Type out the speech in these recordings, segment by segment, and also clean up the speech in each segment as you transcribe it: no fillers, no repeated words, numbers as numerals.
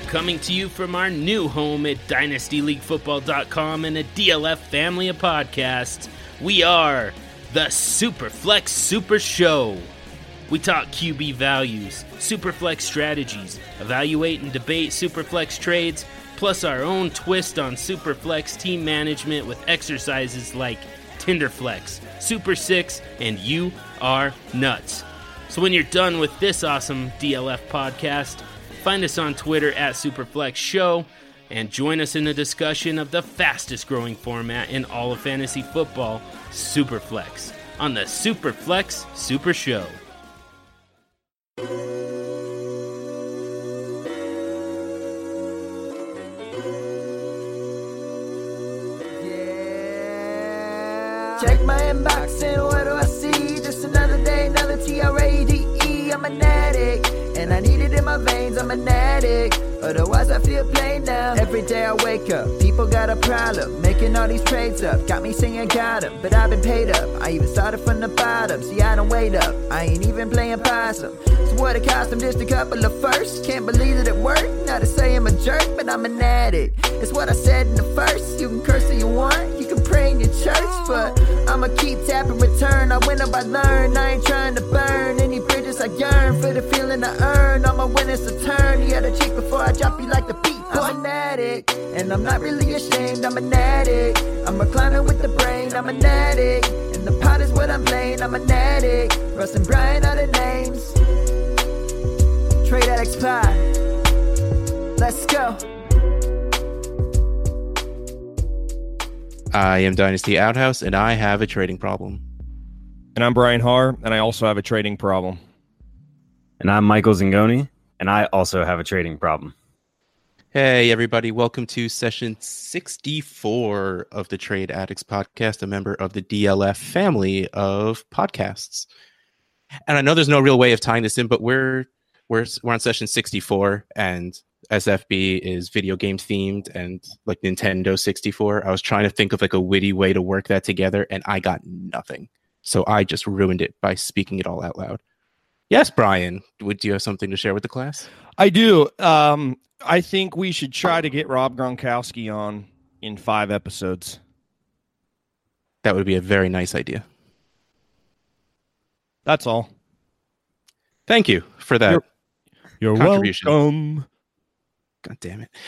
coming to you from our new home at DynastyLeagueFootball.com and a DLF family of podcasts. We are the Superflex Super Show. We talk QB values, Superflex strategies, evaluate and debate Superflex trades, plus our own twist on Superflex team management with exercises like Tinderflex, Super 6, and You Are Nuts. So when you're done with this awesome DLF podcast, find us on Twitter at Superflex Show and join us in the discussion of the fastest growing format in all of fantasy football, Superflex, on the Superflex Super Show. Check my inbox and what do I see? Just another day, another TRADE. I'm an addict, and I need it in my veins. I'm an addict, otherwise I feel plain now. Every day I wake up, people got a problem, making all these trades up. Got me singing got 'em, but I've been paid up. I even started from the bottom, see I don't wait up. I ain't even playing possum. So what it cost them, just a couple of firsts. Can't believe that it worked, not to say I'm a jerk, but I'm an addict. It's what I said in the first. You can curse if you want, you can pray in your church, but I'ma keep tapping return. I win up, I learn, I ain't trying to burn any bridges. I yearn for the feeling I earn. All my winners a turn. You gotta check before I drop you like the beat. I'm an addict, and I'm not really ashamed. I'm an addict, I'm a climber with the brain. I'm an addict, and the pot is what I'm playing. I'm an addict, Russ and Brian are the names. Trade Addicts Pod, let's go. I am Dynasty Outhouse, and I have a trading problem. And I'm Brian Haar, and I also have a trading problem. And I'm Michael Zingoni, and I also have a trading problem. Hey, everybody. Welcome to session 64 of the Trade Addicts podcast, a member of the DLF family of podcasts. And I know there's no real way of tying this in, but we're on session 64, and SFB is video game themed and like Nintendo 64. I was trying to think of like a witty way to work that together, and I got nothing. So I just ruined it by speaking it all out loud. Yes, Brian, would you have something to share with the class? I do. I think we should try to get Rob Gronkowski on in 5 episodes. That would be a very nice idea. That's all. Thank you for that. You're contribution. welcome. God damn it.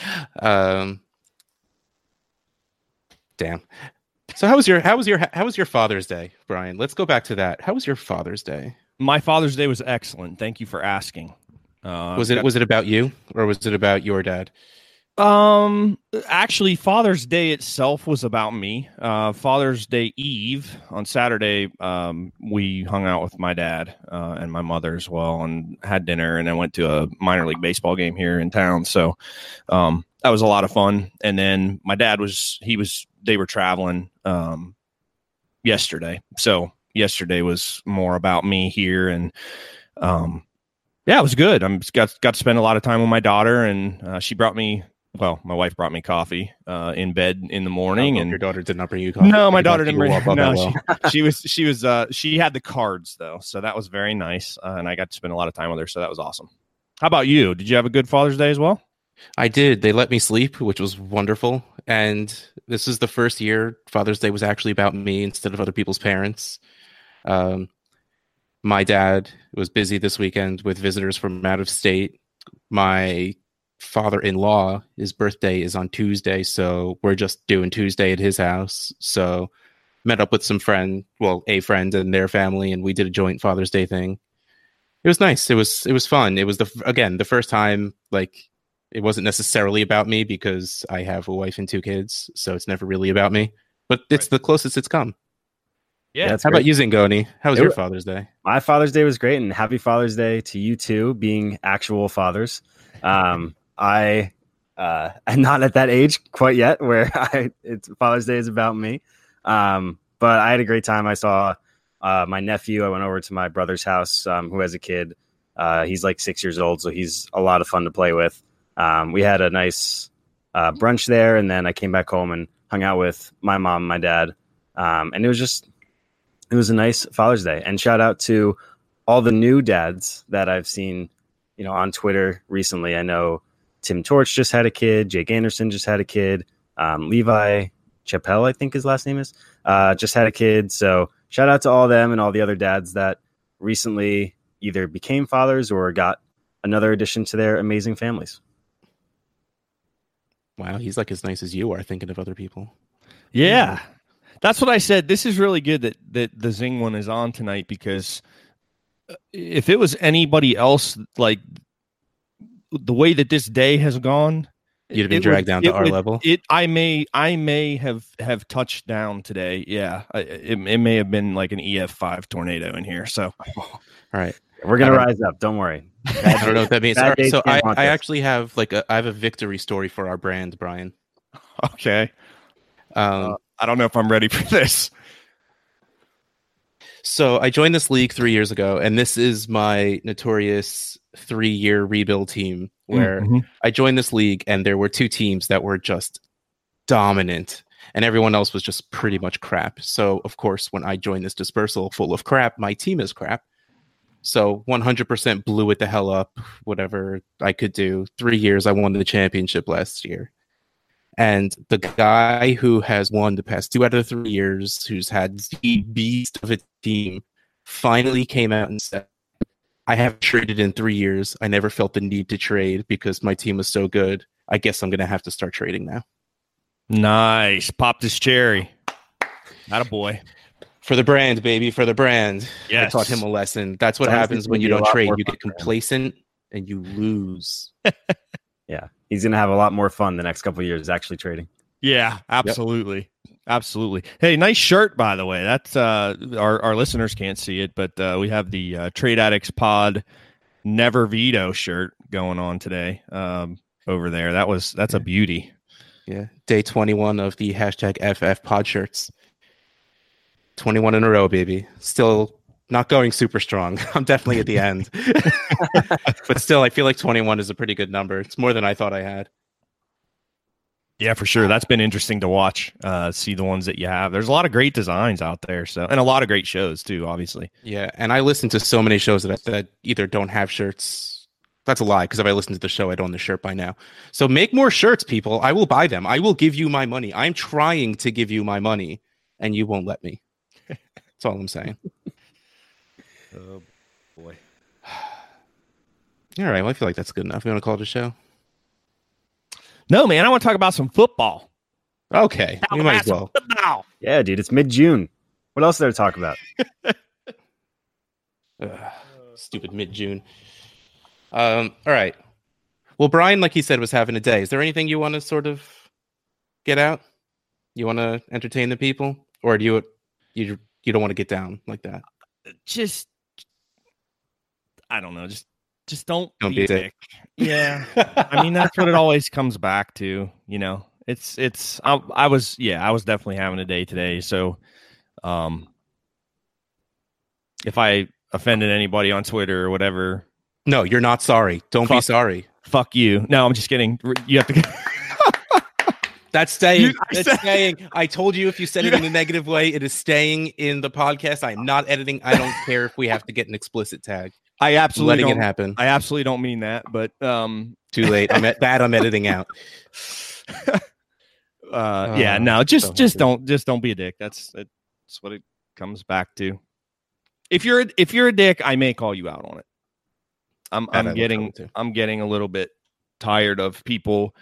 Damn. So how was your Father's Day, Brian? Let's go back to that. How was your Father's Day? My Father's Day was excellent. Thank you for asking. Was it about you, or was it about your dad? Actually, Father's Day itself was about me. Father's Day Eve on Saturday, we hung out with my dad and my mother as well, and had dinner, and I went to a minor league baseball game here in town. So that was a lot of fun. And then my dad they were traveling yesterday. So yesterday was more about me here, and yeah, it was good. I got to spend a lot of time with my daughter, and she brought me. Well, my wife brought me coffee in bed in the morning, and your daughter did not bring you coffee. No, my daughter didn't bring. No, she had the cards though, so that was very nice, and I got to spend a lot of time with her, so that was awesome. How about you? Did you have a good Father's Day as well? I did. They let me sleep, which was wonderful. And this is the first year Father's Day was actually about me instead of other people's parents. My dad was busy this weekend with visitors from out of state. My father-in-law, his birthday is on Tuesday, so we're just doing Tuesday at his house. So met up with a friend and their family, and we did a joint Father's Day thing. It was nice. It was fun. It was the first time, like, it wasn't necessarily about me because I have a wife and 2 kids, so it's never really about me. But it's the closest it's come. Yeah. How about you, Zingoni? How was your Father's Day? My Father's Day was great, and happy Father's Day to you too, being actual fathers. I am not at that age quite yet where Father's Day is about me. But I had a great time. I saw my nephew. I went over to my brother's house, who has a kid. He's like 6 years old, so he's a lot of fun to play with. We had a nice brunch there, and then I came back home and hung out with my mom and my dad. And it was a nice Father's Day. And shout out to all the new dads that I've seen, on Twitter recently. I know Tim Torch just had a kid. Jake Anderson just had a kid. Levi Chappelle, I think his last name is, just had a kid. So shout out to all them and all the other dads that recently either became fathers or got another addition to their amazing families. Wow, he's like as nice as you are thinking of other people. Yeah. That's what I said. This is really good that the Zing one is on tonight, because if it was anybody else, like the way that this day has gone, you'd have been dragged down to our level. I may have touched down today. Yeah, it may have been like an EF5 tornado in here. So, all right, we're gonna rise up. Don't worry. I don't know what that means. Right, so I actually have I have a victory story for our brand, Brian. Okay. I don't know if I'm ready for this. So I joined this league 3 years ago, and this is my notorious 3-year rebuild team where I joined this league and there were 2 teams that were just dominant and everyone else was just pretty much crap. So, of course, when I joined this dispersal full of crap, my team is crap. So 100% blew it the hell up, whatever I could do. 3 years, I won the championship last year. And the guy who has won the past 2 out of the 3 years, who's had the beast of a team, finally came out and said, I haven't traded in 3 years. I never felt the need to trade because my team was so good. I guess I'm going to have to start trading now. Nice. Pop this cherry. Attaboy. For the brand, baby, for the brand. Yes. I taught him a lesson. That's what happens when you don't trade. You get complacent and you lose. Yeah. He's going to have a lot more fun the next couple of years actually trading. Yeah, absolutely. Yep. Absolutely. Hey, nice shirt, by the way. That's our listeners can't see it, but we have the Trade Addicts Pod Never Veto shirt going on today over there. That's a beauty. Yeah. Day 21 of the #FF pod shirts. 21 in a row, baby. Still not going super strong. I'm definitely at the end. But still, I feel like 21 is a pretty good number. It's more than I thought I had. Yeah, for sure. That's been interesting to watch, see the ones that you have. There's a lot of great designs out there, and a lot of great shows, too, obviously. Yeah, and I listen to so many shows that either don't have shirts. That's a lie, because if I listen to the show, I'd own the shirt by now. So make more shirts, people. I will buy them. I will give you my money. I'm trying to give you my money, and you won't let me. That's all I'm saying. Oh, boy. All right, well, I feel like that's good enough. You want to call it a show? No, man, I want to talk about some football. Okay, we might as well. Football. Yeah, dude, it's mid-June. What else is there to talk about? Stupid mid-June. All right. Well, Brian, like he said, was having a day. Is there anything you want to sort of get out? You want to entertain the people? Or do you don't want to get down like that? Just, I don't know. Just don't be a dick. Yeah. I mean, that's what it always comes back to, you know. I was definitely having a day today. So if I offended anybody on Twitter or whatever. No, you're not sorry. Don't be sorry. Fuck you. No, I'm just kidding. You have to That's staying. That's staying. I told you if you said it in a negative way, it is staying in the podcast. I'm not editing. I don't care if we have to get an explicit tag. I absolutely letting it happen. I absolutely don't mean that, but too late. I'm editing out. Yeah, no, just don't be a dick. That's what it comes back to. If you're a dick, I may call you out on it. I'm getting a little bit tired of people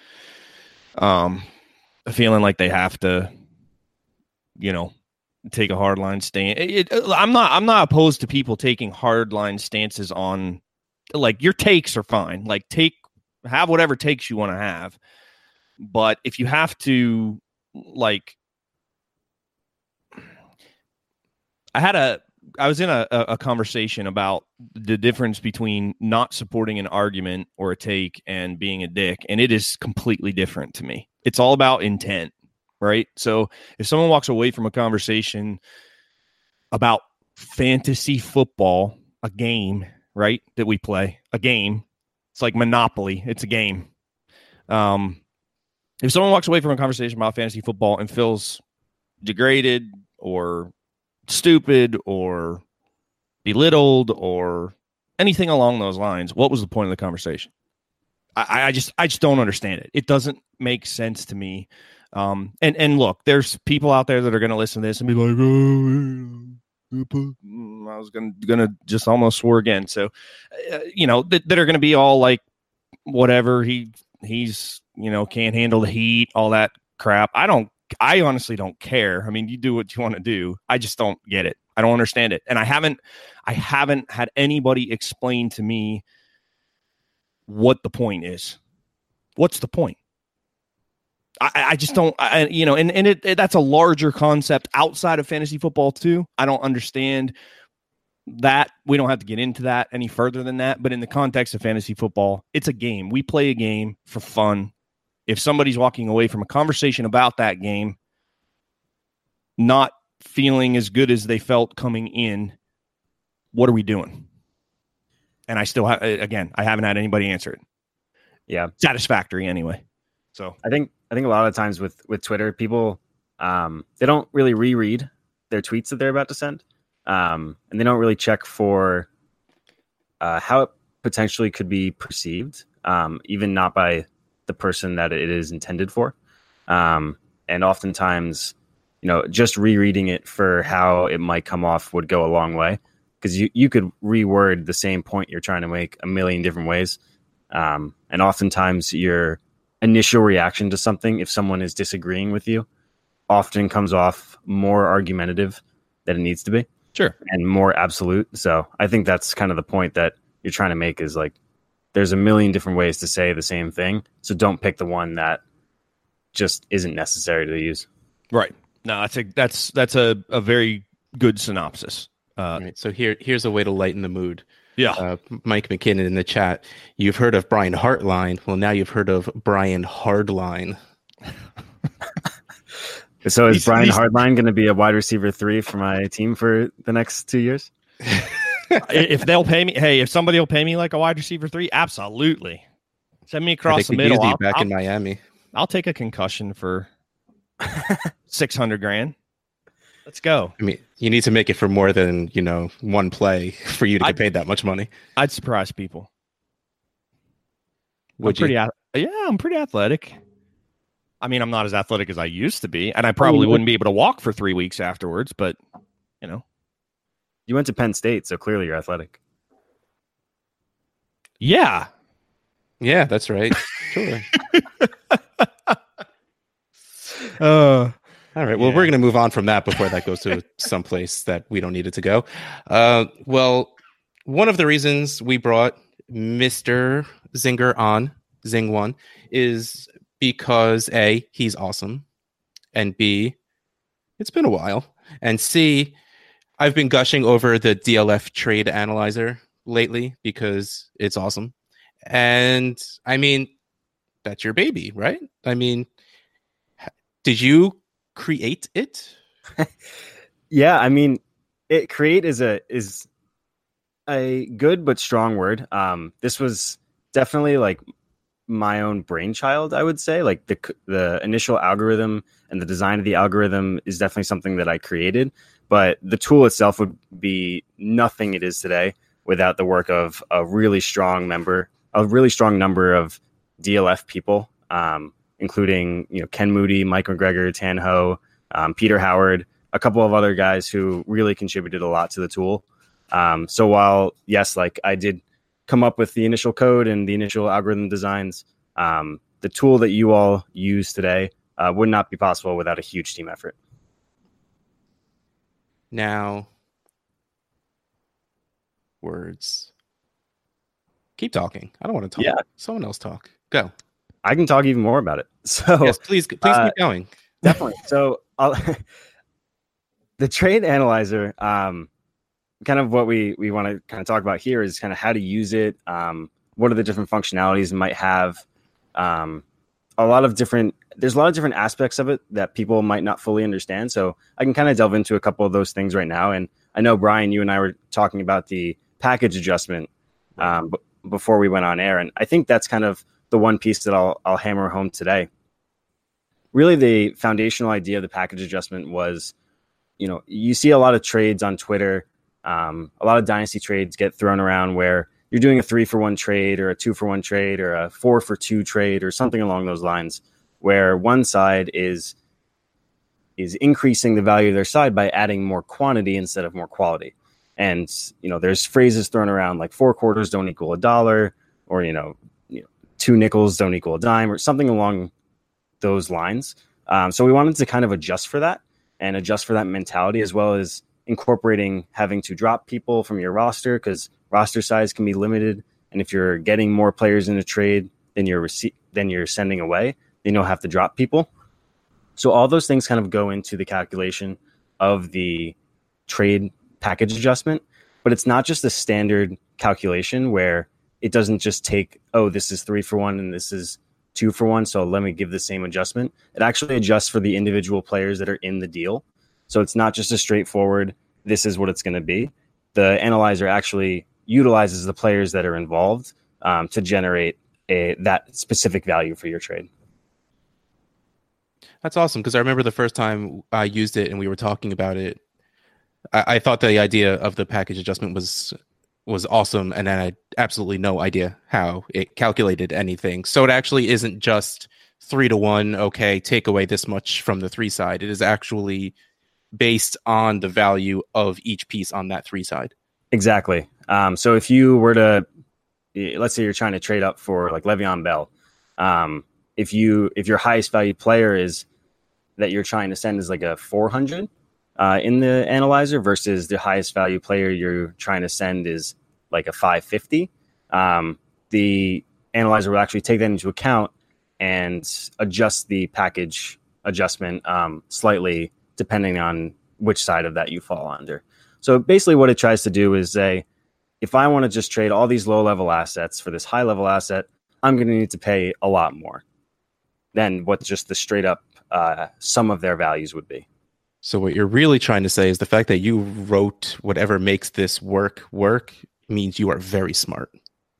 feeling like they have to, you know, take a hardline stance. I'm not opposed to people taking hardline stances on, like, your takes are fine. Like, have whatever takes you want to have. But if you have to, like, I was in a conversation about the difference between not supporting an argument or a take and being a dick, and it is completely different to me. It's all about intent, right? So if someone walks away from a conversation about fantasy football, a game, right, that we play, a game, it's like Monopoly, it's a game. If someone walks away from a conversation about fantasy football and feels degraded or stupid or belittled or anything along those lines, what was the point of the conversation? I just don't understand it. It doesn't make sense to me. And look, there's people out there that are going to listen to this and be like, I was gonna just almost swore again. So, that are going to be all like, whatever, he's can't handle the heat, all that crap. I honestly don't care. I mean, you do what you want to do. I just don't get it. I don't understand it. And I haven't had anybody explain to me what the point is. What's the point? I just don't, that's a larger concept outside of fantasy football too. I don't understand that. We don't have to get into that any further than that. But in the context of fantasy football, it's a game. We play a game for fun. If somebody's walking away from a conversation about that game not feeling as good as they felt coming in, what are we doing? And I still have, again, I haven't had anybody answer it. Yeah. Satisfactory anyway. So I think a lot of times with Twitter, people, they don't really reread their tweets that they're about to send. And they don't really check for how it potentially could be perceived, even not by the person that it is intended for. And oftentimes, just rereading it for how it might come off would go a long way, because you could reword the same point you're trying to make a million different ways. And oftentimes your initial reaction to something, if someone is disagreeing with you, often comes off more argumentative than it needs to be. Sure. And more absolute. So I think that's kind of the point that you're trying to make, is like, there's a million different ways to say the same thing. So don't pick the one that just isn't necessary to use. Right. No, that's a very good synopsis. Right. So here's a way to lighten the mood. Yeah. Mike McKinnon in the chat. You've heard of Brian Hartline. Well, now you've heard of Brian Hardline. So is Brian Hardline going to be a wide receiver 3 for my team for the next 2 years? If they'll pay me, hey, if somebody will pay me like a wide receiver 3, absolutely. Send me across the middle. In Miami. I'll take a concussion for $600,000. Let's go. I mean, you need to make it for more than, one play for you to get paid that much money. I'd surprise people. I'm pretty athletic. I mean, I'm not as athletic as I used to be, and I probably wouldn't be able to walk for 3 weeks afterwards, but, You went to Penn State, so clearly you're athletic. Yeah. Yeah, that's right. Sure. All right. Well, we're going to move on from that before that goes to someplace that we don't need it to go. Well, one of the reasons we brought Mr. Zinger on, Zing One, is because A, he's awesome, and B, it's been a while, and C, I've been gushing over the DLF Trade Analyzer lately because it's awesome. And I mean, that's your baby, right? I mean, did you create it? Yeah, I mean, create is a good but strong word. This was definitely like my own brainchild, I would say. Like the initial algorithm and the design of the algorithm is definitely something that I created, but the tool itself would be nothing it is today without the work of a really strong number of DLF people, including Ken Moody, Mike McGregor, Tan Ho, Peter Howard, a couple of other guys who really contributed a lot to the tool. So while yes, like I did come up with the initial code and the initial algorithm designs, the tool that you all use today would not be possible without a huge team effort. Now, words. Keep talking. I don't want to talk. Yeah. Someone else talk. Go. I can talk even more about it. So yes, please keep going. Definitely. So the trade analyzer, kind of what we want to kind of talk about here is kind of how to use it. What are the different functionalities it might have? There's a lot of different aspects of it that people might not fully understand. So I can kind of delve into a couple of those things right now. And I know, Brian, you and I were talking about the package adjustment before we went on air. And I think that's kind of the one piece that I'll hammer home today. Really, the foundational idea of the package adjustment was, you see a lot of trades on Twitter. A lot of dynasty trades get thrown around where you're doing a 3-for-1 trade or a 2-for-1 trade or a 4-for-2 trade or something along those lines, where one side is increasing the value of their side by adding more quantity instead of more quality. And, there's phrases thrown around like 4 quarters don't equal $1, or, 2 nickels don't equal a dime, or something along those lines. So we wanted to kind of adjust for that and adjust for that mentality, as well as incorporating having to drop people from your roster, because roster size can be limited. And if you're getting more players in a trade than you're sending away, then you'll have to drop people. So all those things kind of go into the calculation of the trade package adjustment, but it's not just a standard calculation where it doesn't just take, this is 3-for-1 and this is 2-for-1, so let me give the same adjustment. It actually adjusts for the individual players that are in the deal. So it's not just a straightforward, this is what it's going to be. The analyzer actually utilizes the players that are involved to generate that specific value for your trade. That's awesome, because I remember the first time I used it and we were talking about it, I thought the idea of the package adjustment was awesome, and then I had absolutely no idea how it calculated anything. So it actually isn't just 3-to-1, okay, take away this much from the 3 side. It is actually based on the value of each piece on that 3 side. Exactly. So if you were to, let's say you're trying to trade up for like Le'Veon Bell, if your highest value player is that you're trying to send is like a 400 in the analyzer versus the highest value player you're trying to send is like a 550, the analyzer will actually take that into account and adjust the package adjustment slightly depending on which side of that you fall under. So basically what it tries to do is say, if I want to just trade all these low-level assets for this high-level asset, I'm going to need to pay a lot more than what just the straight-up sum of their values would be. So what you're really trying to say is the fact that you wrote whatever makes this work means you are very smart.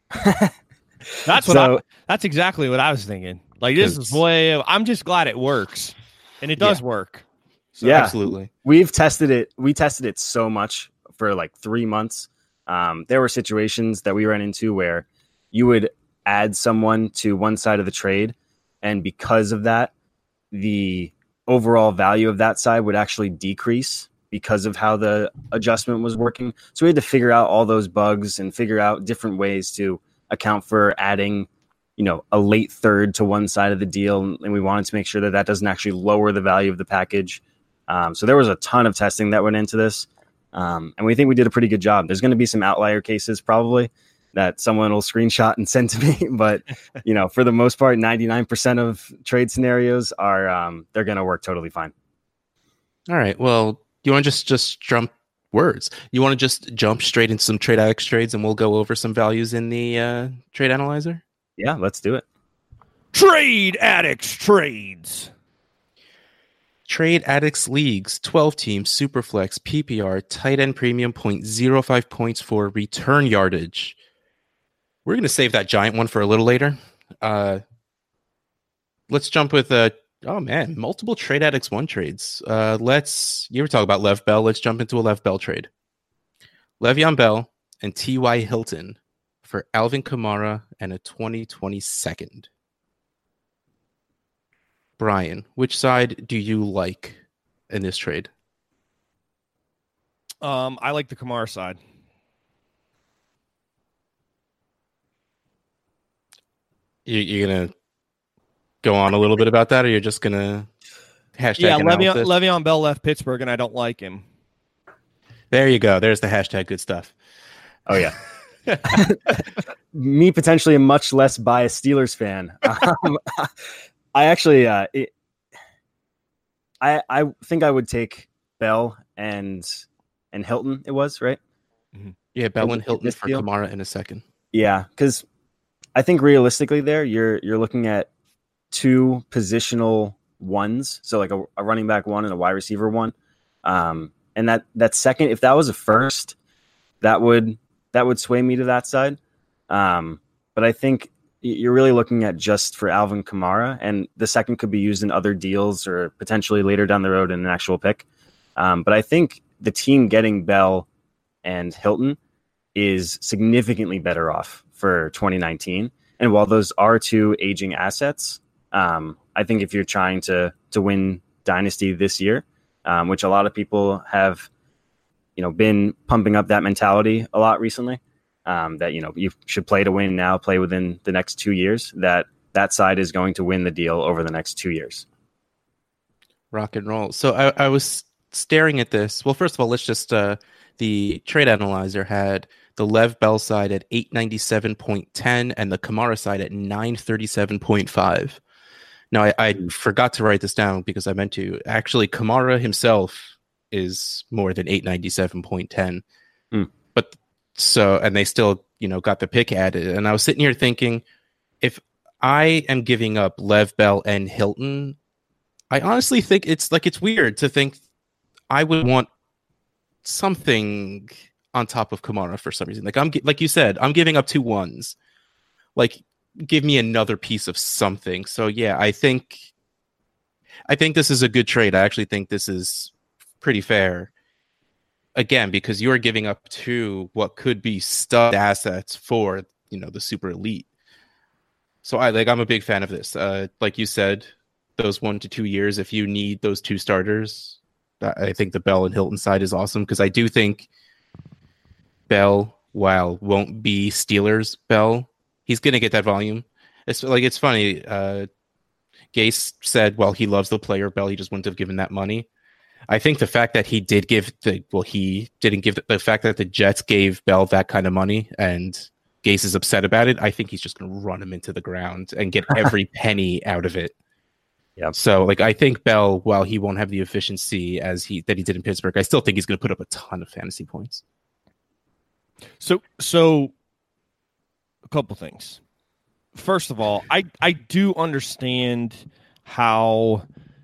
That's exactly what I was thinking. Like, this is I'm just glad it works, and it does work. So yeah, absolutely. We tested it so much for like 3 months. There were situations that we ran into where you would add someone to one side of the trade, and because of that, the overall value of that side would actually decrease because of how the adjustment was working. So we had to figure out all those bugs and figure out different ways to account for adding, a late third to one side of the deal. And we wanted to make sure that that doesn't actually lower the value of the package. So there was a ton of testing that went into this. And we think we did a pretty good job. There's going to be some outlier cases probably that someone will screenshot and send to me. But, for the most part, 99% of trade scenarios are, they're going to work totally fine. All right. Well, you want to just jump words? You want to just jump straight into some Trade Addicts trades and we'll go over some values in the trade analyzer? Yeah, let's do it. Trade Addicts trades. Trade Addicts leagues, 12 teams, Superflex, PPR, tight end premium, 0.05 points for return yardage. We're going to save that giant one for a little later. Let's jump with multiple Trade Addicts 1 trades. You were talking about Lev Bell. Let's jump into a Lev Bell trade. Le'Veon Bell and T.Y. Hilton for Alvin Kamara and a 2020 second. Brian, which side do you like in this trade? I like the Kamara side. You're going to go on a little bit about that, or you're just going to hashtag analysis? Le'Veon Bell left Pittsburgh, and I don't like him. There you go. There's the hashtag good stuff. Oh, yeah. Me potentially a much less biased Steelers fan. I actually, I think I would take Bell and Hilton. It was right. Mm-hmm. Yeah, Bell and Hilton for Kamara in a second. Yeah, because I think realistically, there you're looking at 2 positional ones, so like a running back 1 and a wide receiver 1. And that second, if that was a first, that would sway me to that side. But I think you're really looking at just for Alvin Kamara, and the second could be used in other deals or potentially later down the road in an actual pick. But I think the team getting Bell and Hilton is significantly better off for 2019. And while those are two aging assets, I think if you're trying to win Dynasty this year, which a lot of people have, been pumping up that mentality a lot recently, that, you should play to win now, play within the next 2 years, that side is going to win the deal over the next 2 years. Rock and roll. So I was staring at this. Well, first of all, let's just, the trade analyzer had the Lev Bell side at 897.10 and the Kamara side at 937.5. Now, I forgot to write this down because I meant to. Actually, Kamara himself is more than 897.10. But so, and they still, got the pick added. And I was sitting here thinking, if I am giving up Lev Bell and Hilton, I honestly think it's weird to think I would want something on top of Kamara for some reason. Like you said, I'm giving up 2 1s. Like, give me another piece of something. So yeah, I think this is a good trade. I actually think this is pretty fair. Again, because you're giving up 2 what could be stud assets for the super elite. So I'm a big fan of this. Like you said, those 1 to 2 years, if you need those 2 starters, I think the Bell and Hilton side is awesome because I do think Bell, while won't be Steelers Bell, he's going to get that volume. It's funny. Gase said, well, he loves the player Bell. He just wouldn't have given that money. I think the fact that he did give he didn't give the fact that the Jets gave Bell that kind of money and Gase is upset about it. I think he's just going to run him into the ground and get every penny out of it. Yeah. So I think Bell, while he won't have the efficiency that he did in Pittsburgh, I still think he's going to put up a ton of fantasy points. So a couple things. First of all, I do understand how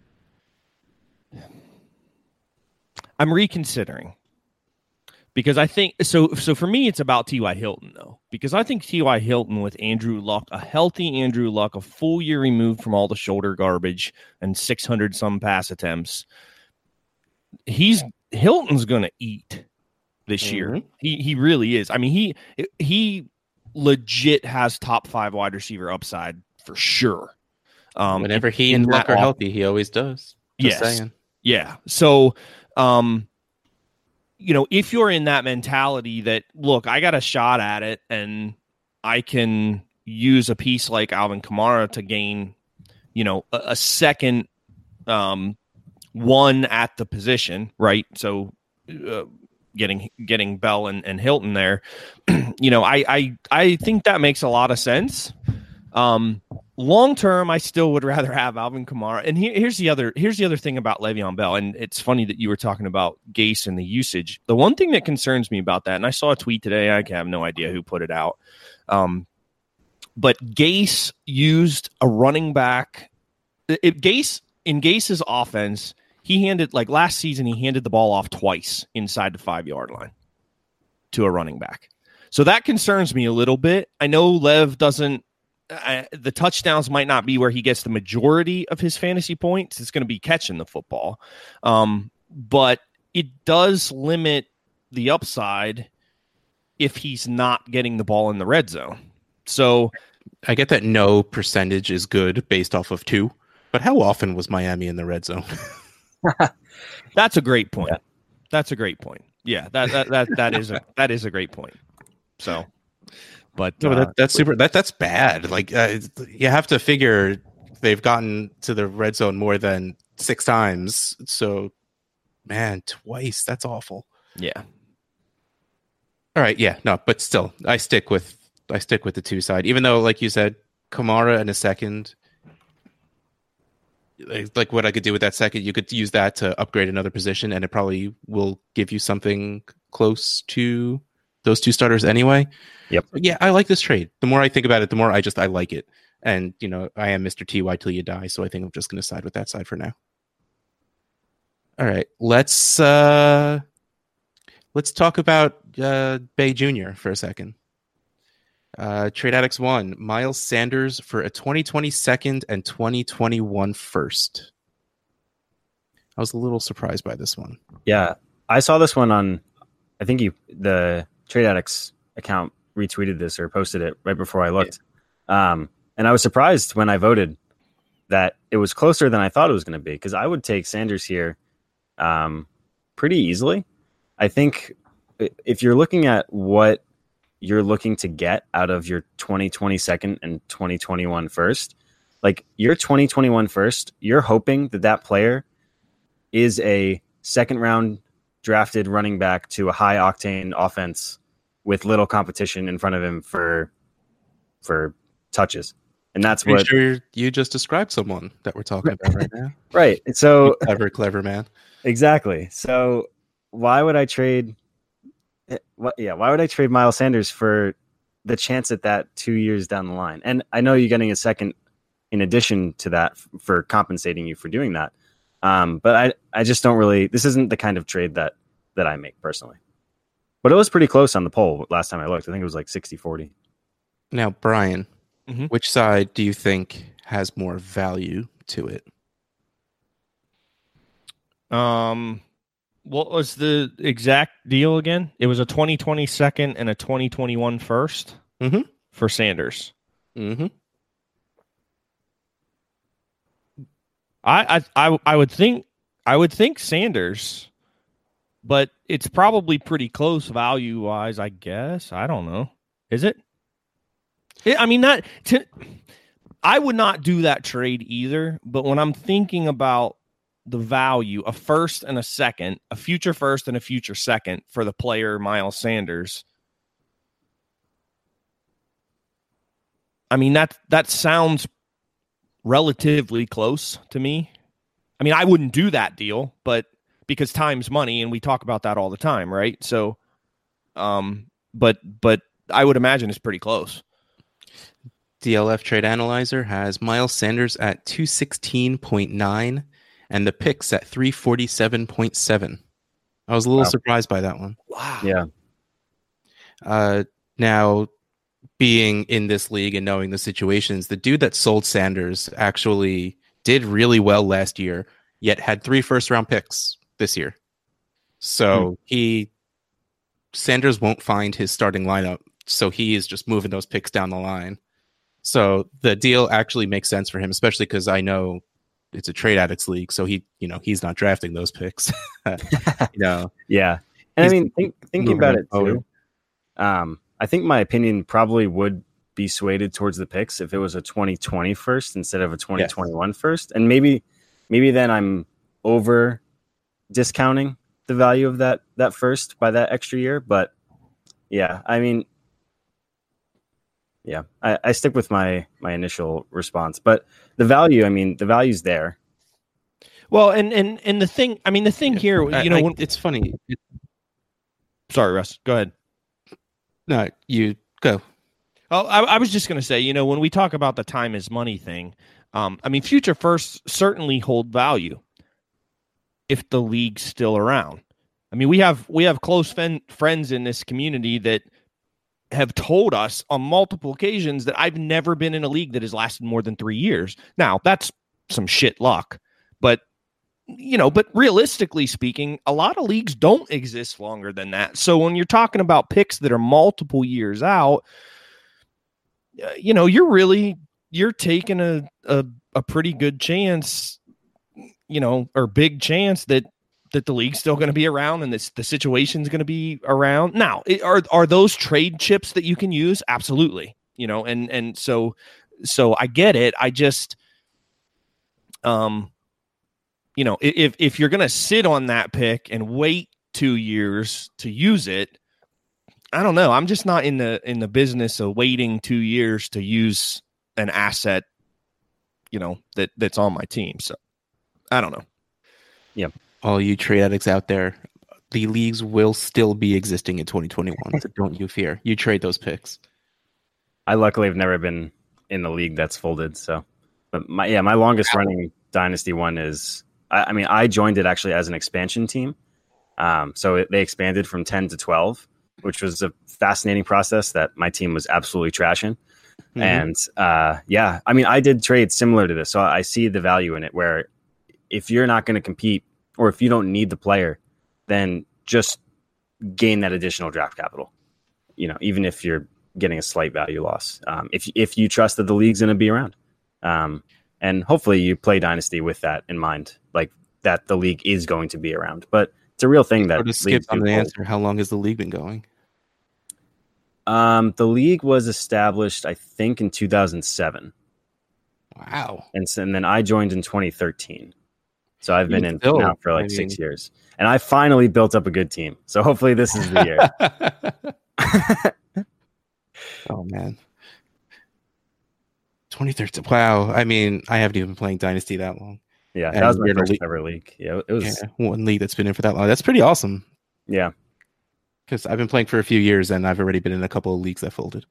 I'm reconsidering because I think so for me it's about T.Y. Hilton though, because I think T.Y. Hilton with Andrew Luck, a healthy Andrew Luck, a full year removed from all the shoulder garbage and 600 some pass attempts, Hilton's going to eat this year. He really is. I mean, he legit has top 5 wide receiver upside for sure. Whenever he and Luck are healthy, he always does. Just saying. Yeah. So, if you're in that mentality that, look, I got a shot at it and I can use a piece like Alvin Kamara to gain, a second one at the position, right? So getting Bell and Hilton there, I think that makes a lot of sense. Long term, I still would rather have Alvin Kamara. And here's the other thing about Le'Veon Bell. And it's funny that you were talking about Gase and the usage. The one thing that concerns me about that, and I saw a tweet today, I have no idea who put it out. But Gase used a running back. In Gase's offense, he handed, like last season, he handed the ball off twice inside the 5-yard line to a running back. So that concerns me a little bit. I know Lev doesn't. The touchdowns might not be where he gets the majority of his fantasy points. It's going to be catching the football. But it does limit the upside if he's not getting the ball in the red zone. So I get that no percentage is good based off of 2, but how often was Miami in the red zone? That's a great point. Yeah. That's a great point. Yeah, that is a great point. So, but no, that's bad. Like you have to figure they've gotten to the red zone more than 6 times. So, man, twice. That's awful. Yeah. All right. Yeah. No, but still, I stick with the 2 side, even though, like you said, Kamara in a second. Like what I could do with that second, you could use that to upgrade another position, and it probably will give you something close to those 2 starters anyway. Yep. But yeah, I like this trade. The more I think about it, the more I like it. And I am Mr. TY till you die, so I think I'm just going to side with that side for now. All right, let's talk about Bay Jr. for a second. Trade Addicts 1, Miles Sanders for a 2020 second and 2021 first. I was a little surprised by this one. Yeah, I saw this one on, I think the Trade Addicts account retweeted this or posted it right before I looked. And I was surprised when I voted that it was closer than I thought it was going to be, because I would take Sanders here pretty easily. I think if you're looking at what you're looking to get out of your 2020 second and 2021 first, like your 2021 first, you're hoping that that player is a second round drafted running back to a high octane offense with little competition in front of him for touches. And that's Pretty what sure you just described someone that we're talking about right now. right. So Clever man. exactly. So why would I trade? Why would I trade Miles Sanders for the chance at that 2 years down the line? And I know you're getting a second in addition to that for compensating you for doing that. But I just don't really. This isn't the kind of trade that I make personally. But it was pretty close on the poll last time I looked. I think it was like 60-40. Now, Brian, Mhm. which side do you think has more value to it? What was the exact deal again? It was a 2020 second and a 2021 first Mhm. for Sanders. Mm-hmm. I would think Sanders, but it's probably pretty close value wise, I guess. I don't know. Is it? I mean, I would not do that trade either. But when I'm thinking about the value, a first and a second, a future first and a future second for the player Miles Sanders, I mean, that sounds relatively close to me. I mean, I wouldn't do that deal, but because time's money, and we talk about that all the time, right? So, but I would imagine it's pretty close. DLF Trade Analyzer has Miles Sanders at 216.9 and the picks at 347.7. I was a little surprised by that one. Wow. Yeah. Now, being in this league and knowing the situations, the dude that sold Sanders actually did really well last year, yet had 3 first-round picks this year. So Sanders won't find his starting lineup, so he is just moving those picks down the line. So the deal actually makes sense for him, especially because I know it's a trade addicts league, so he's not drafting those picks. Yeah. And I mean, thinking about it too, I think my opinion probably would be swayed towards the picks if it was a 2020 first instead of a 2021 first. And maybe then I'm over discounting the value of that first by that extra year. But yeah, I mean, yeah, I stick with my initial response. But the value, I mean, the value's there. Well, and the thing here, it's funny. Sorry, Russ, go ahead. No, you go. Oh, I was just going to say, when we talk about the time is money thing, I mean, future firsts certainly hold value if the league's still around. I mean, we have close friends in this community that have told us on multiple occasions that I've never been in a league that has lasted more than 3 years. Now, that's some shit luck, but realistically speaking, a lot of leagues don't exist longer than that. So when you're talking about picks that are multiple years out, you're taking a pretty good chance, or big chance that the league's still going to be around and the situation's going to be around. Now, are those trade chips that you can use? Absolutely. And so I get it. I just, if you're going to sit on that pick and wait 2 years to use it, I don't know. I'm just not in the business of waiting 2 years to use an asset, that's on my team. So I don't know. Yeah. All you trade addicts out there, the leagues will still be existing in 2021. So don't you fear. You trade those picks. I luckily have never been in the league that's folded. So, but my longest running dynasty one is, I joined it actually as an expansion team. So they expanded from 10 to 12, which was a fascinating process that my team was absolutely trashing. Mm-hmm. And I did trades similar to this. So I see the value in it, where if you're not going to compete or if you don't need the player, then just gain that additional draft capital. even if you're getting a slight value loss, if you trust that the league's going to be around. And hopefully you play Dynasty with that in mind, like that the league is going to be around. But it's a real thing that to skip on the answer. How long has the league been going? The league was established, I think, in 2007. Wow. And then I joined in 2013. So I've been in now for 6 years. And I finally built up a good team. So hopefully this is the year. Oh, man. 2013. Wow. I mean, I haven't even been playing Dynasty that long. Yeah, that was my first ever league. Yeah, it was one league that's been in for that long. That's pretty awesome. Yeah. Because I've been playing for a few years and I've already been in a couple of leagues that folded.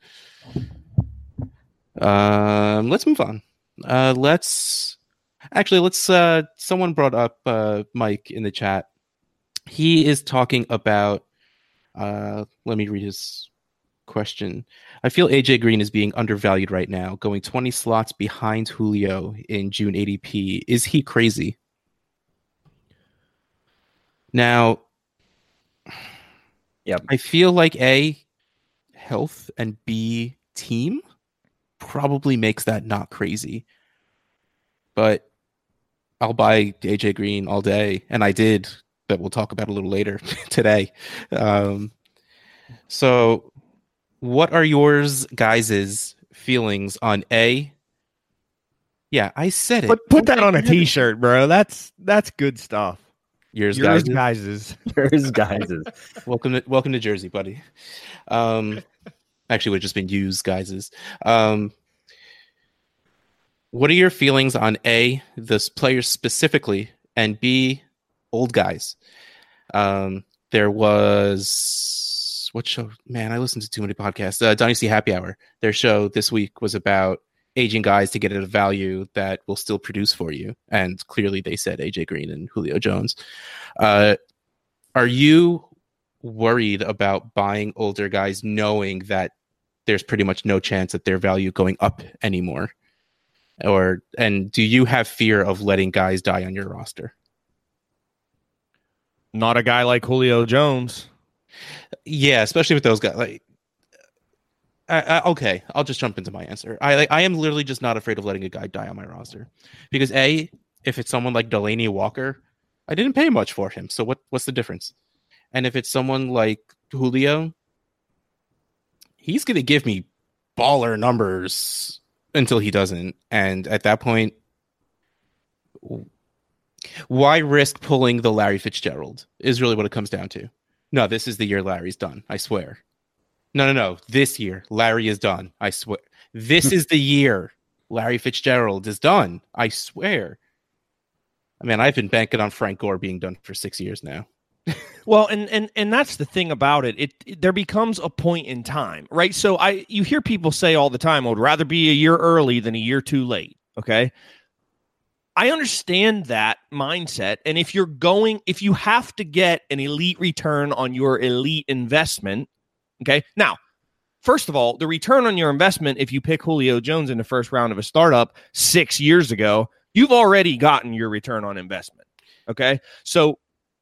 Let's move on. Someone brought up Mike in the chat. He is talking about, let me read his question. I feel AJ Green is being undervalued right now, going 20 slots behind Julio in June ADP. Is he crazy? Now, yep. I feel like A, health, and B, team probably makes that not crazy. But I'll buy AJ Green all day, and I did, but we'll talk about it a little later today. So what are yours guys' feelings on A? Yeah, I said it. Put that on a t-shirt, bro. That's good stuff. Yours guys'. Yours guys'. Welcome to Jersey, buddy. Actually, would have just been used guys'. What are your feelings on A, the players specifically, and B, old guys? There was what show? Man, I listened to too many podcasts. Dynasty Happy Hour. Their show this week was about aging guys to get at a value that will still produce for you. And clearly they said AJ Green and Julio Jones. Are you worried about buying older guys knowing that there's pretty much no chance that their value going up anymore? And do you have fear of letting guys die on your roster? Not a guy like Julio Jones. Yeah, especially with those guys. Like, okay, I'll just jump into my answer. I am literally just not afraid of letting a guy die on my roster because A, if it's someone like Delaney Walker, I didn't pay much for him. So what's the difference? And if it's someone like Julio, he's going to give me baller numbers until he doesn't. And at that point, why risk pulling the Larry Fitzgerald is really what it comes down to. No, this is the year Larry's done. I swear. No. This year, Larry is done. I swear. This is the year Larry Fitzgerald is done. I swear. I mean, I've been banking on Frank Gore being done for 6 years now. Well, and that's the thing about it. There becomes a point in time, right? So you hear people say all the time, I would rather be a year early than a year too late. Okay. I understand that mindset. And if you have to get an elite return on your elite investment, okay. Now, first of all, the return on your investment, if you pick Julio Jones in the first round of a startup 6 years ago, you've already gotten your return on investment. Okay. So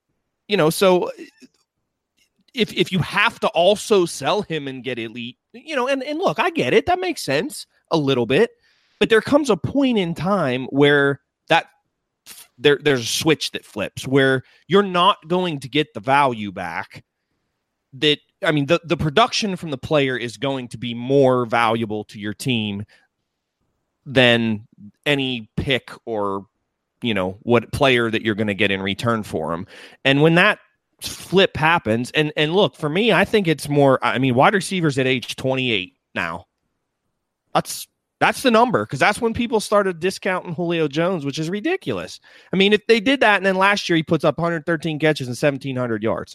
if you have to also sell him and get elite, and look, I get it. That makes sense a little bit, but there comes a point in time where there's a switch that flips where you're not going to get the value back the production from the player is going to be more valuable to your team than any pick or, what player that you're going to get in return for him. And when that flip happens, and look, for me, I think it's more, wide receivers at age 28 now. That's the number, because that's when people started discounting Julio Jones, which is ridiculous. If they did that and then last year he puts up 113 catches and 1,700 yards,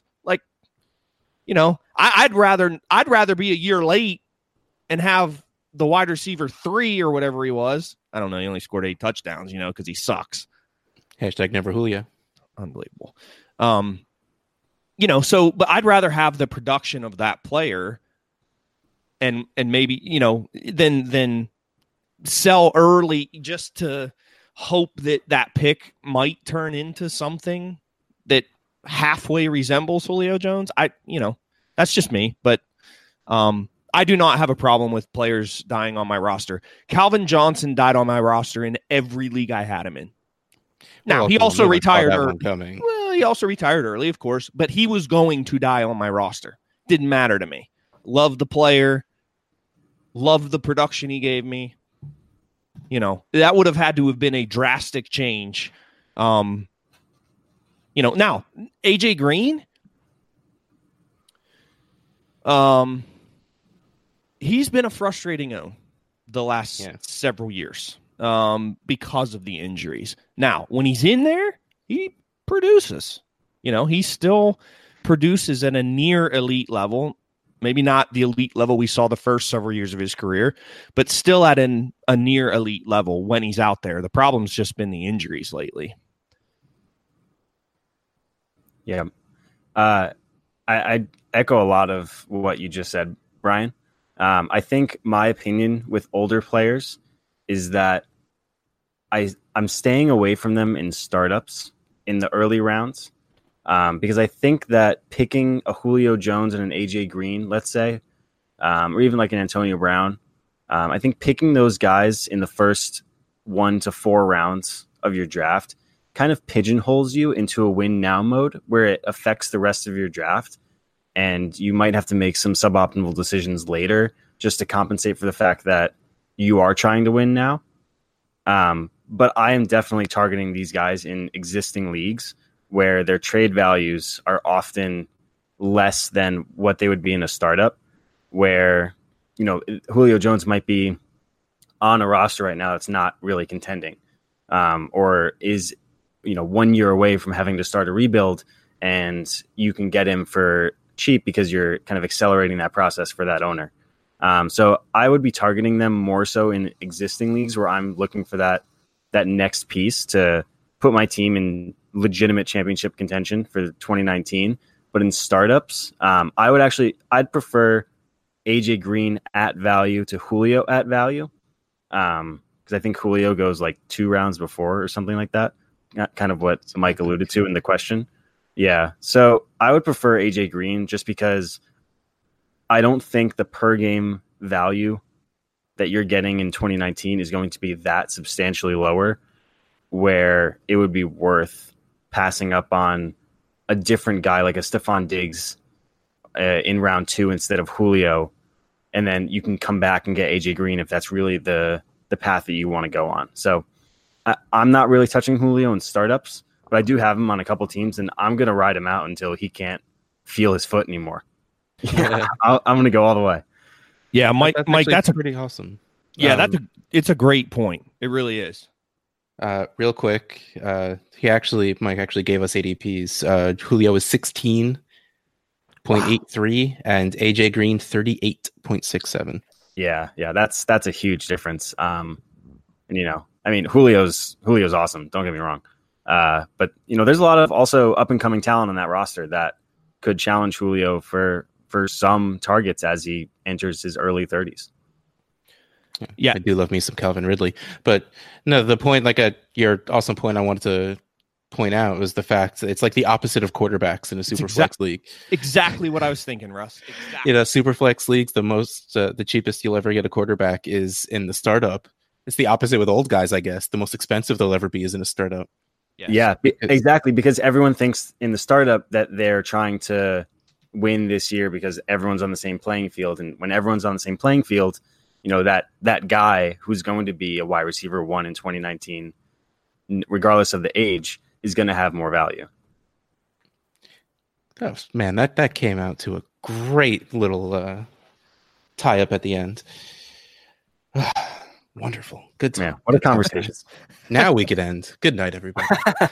I'd rather be a year late and have the wide receiver 3 or whatever he was. I don't know. He only scored 8 touchdowns, because he sucks. Hashtag never Julio. Unbelievable. But I'd rather have the production of that player and maybe, than sell early just to hope that pick might turn into something that halfway resembles Julio Jones. That's just me, but I do not have a problem with players dying on my roster. Calvin Johnson died on my roster in every league I had him in. Now, Well, he also retired early. Coming. Well, he also retired early, of course, but he was going to die on my roster. Didn't matter to me. Loved the player. Loved the production he gave me. You know, that would have had to have been a drastic change. You know, now, AJ Green, he's been a frustrating own the last several years because of the injuries. Now, when he's in there, he produces. You know, he still produces at a near elite level. Maybe not the elite level we saw the first several years of his career, but still at a near elite level when he's out there. The problem's just been the injuries lately. Yeah. I echo a lot of what you just said, Brian. I think my opinion with older players is that I'm staying away from them in startups in the early rounds because I think that picking a Julio Jones and an AJ Green, let's say, or even like an Antonio Brown, I think picking those guys in the first 1 to 4 rounds of your draft kind of pigeonholes you into a win now mode where it affects the rest of your draft. And you might have to make some suboptimal decisions later just to compensate for the fact that you are trying to win now. But I am definitely targeting these guys in existing leagues where their trade values are often less than what they would be in a startup, where, you know, Julio Jones might be on a roster right now that's not really contending, or is, you know, 1 year away from having to start a rebuild, and you can get him for cheap because you're kind of accelerating that process for that owner. So I would be targeting them more so in existing leagues where I'm looking for that next piece to put my team in legitimate championship contention for 2019. But in startups, I'd prefer AJ Green at value to Julio at value. Because I think Julio goes like 2 rounds before or something like that. Kind of what Mike alluded to in the question. Yeah. So I would prefer AJ Green just because I don't think the per game value that you're getting in 2019 is going to be that substantially lower, where it would be worth passing up on a different guy like a Stephon Diggs in round 2 instead of Julio. And then you can come back and get AJ Green if that's really the path that you want to go on. So I'm not really touching Julio in startups, but I do have him on a couple teams, and I'm going to ride him out until he can't feel his foot anymore. Yeah, I'm going to go all the way. Yeah, Mike, that's pretty awesome. Yeah, it's a great point. It really is. Real quick, Mike actually gave us ADPs. Julio is 16.83 and AJ Green 38.67. Yeah, that's a huge difference. And you know, I mean, Julio's awesome. Don't get me wrong. But you know, there's a lot of also up and coming talent on that roster that could challenge Julio for some targets as he enters his early 30s. Yeah, I do love me some Calvin Ridley. But no, the point, like your awesome point I wanted to point out was the fact that it's like the opposite of quarterbacks in a super flex league. Exactly what I was thinking, Russ. Exactly. In a super flex leagues, the cheapest you'll ever get a quarterback is in the startup. It's the opposite with old guys, I guess. The most expensive they'll ever be is in a startup. Yes. Yeah, exactly. Because everyone thinks in the startup that they're trying to win this year because everyone's on the same playing field. And when everyone's on the same playing field, you know, that guy who's going to be a wide receiver 1 in 2019, regardless of the age, is going to have more value. Oh, man, that came out to a great little tie up at the end. Wonderful. Good time. Man, what a conversation. Now we could end. Good night, everybody.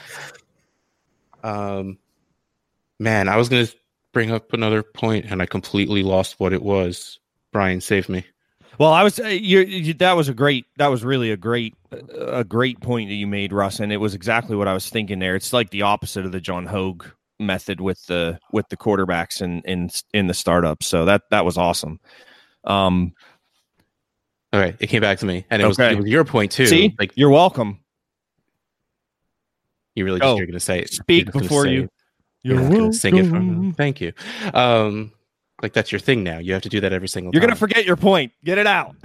Man, I was going to bring up another point and I completely lost what it was. Brian, save me. Well, I was that was really a great point that you made, Russ, and it was exactly what I was thinking there. It's like the opposite of the John Hogue method with the quarterbacks in the startup. So that was awesome. All right, it came back to me, and it was your point too. See, like, you're welcome. You really just you're going to say it. Speak before you. You're welcome. Sing it from. Thank you. Like that's your thing now. You have to do that every single You're time. going to forget your point. Get it out.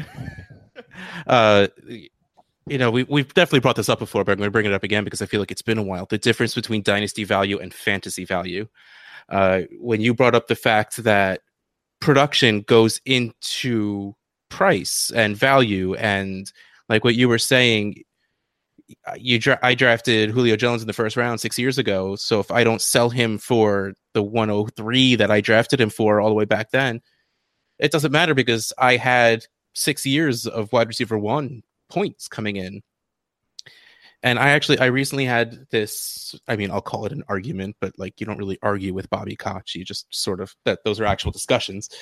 We've definitely brought this up before, but I'm going to bring it up again because I feel like it's been a while. The difference between dynasty value and fantasy value. When you brought up the fact that production goes into price and value, and like what you were saying, I drafted Julio Jones in the first round 6 years ago. So if I don't sell him for the 103 that I drafted him for all the way back then, it doesn't matter because I had 6 years of wide receiver 1 points coming in. And I recently had this, I mean, I'll call it an argument, but like you don't really argue with Bobby Koch. You just sort of, those are actual discussions.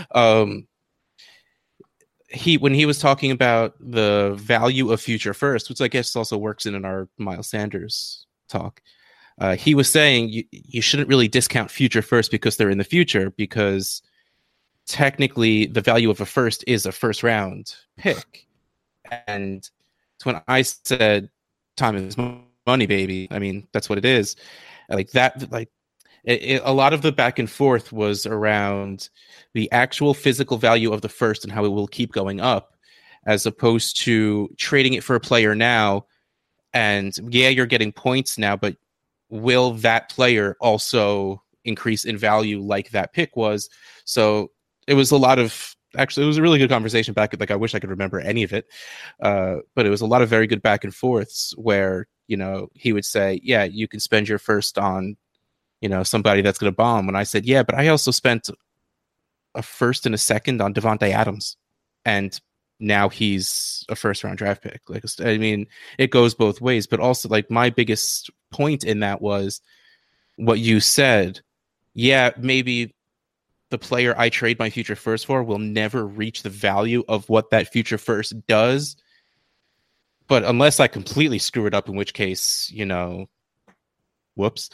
When he was talking about the value of future first, which I guess also works in our Miles Sanders talk, he was saying you shouldn't really discount future first because they're in the future, because technically the value of a first is a first round pick. And when I said time is money, baby, I mean, that's what it is. Like that, like a lot of the back and forth was around the actual physical value of the first and how it will keep going up, as opposed to trading it for a player now. And yeah, you're getting points now, but will that player also increase in value like that pick was? So it was a lot of, actually, it was a really good conversation back. Like, I wish I could remember any of it. But it was a lot of very good back and forths where, he would say, yeah, you can spend your first on, somebody that's going to bomb. And I said, yeah, but I also spent a first and a second on Devontae Adams. And now he's a first round draft pick. Like, I mean, it goes both ways, but also like my biggest point in that was what you said. Yeah, maybe the player I trade my future first for will never reach the value of what that future first does. But unless I completely screw it up, in which case, whoops,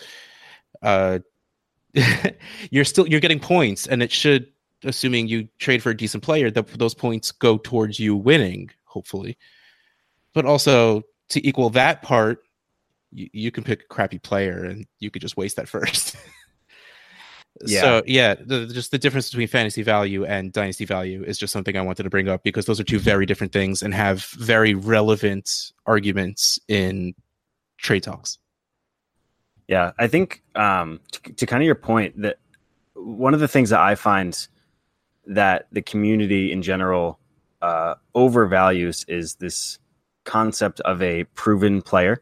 you're getting points, and it should, assuming you trade for a decent player, those points go towards you winning, hopefully. But also to equal that part, you can pick a crappy player and you could just waste that first. Yeah. So yeah, just the difference between fantasy value and dynasty value is just something I wanted to bring up, because those are two very different things and have very relevant arguments in trade talks. Yeah, I think to kind of your point, that one of the things that I find that the community in general overvalues is this concept of a proven player,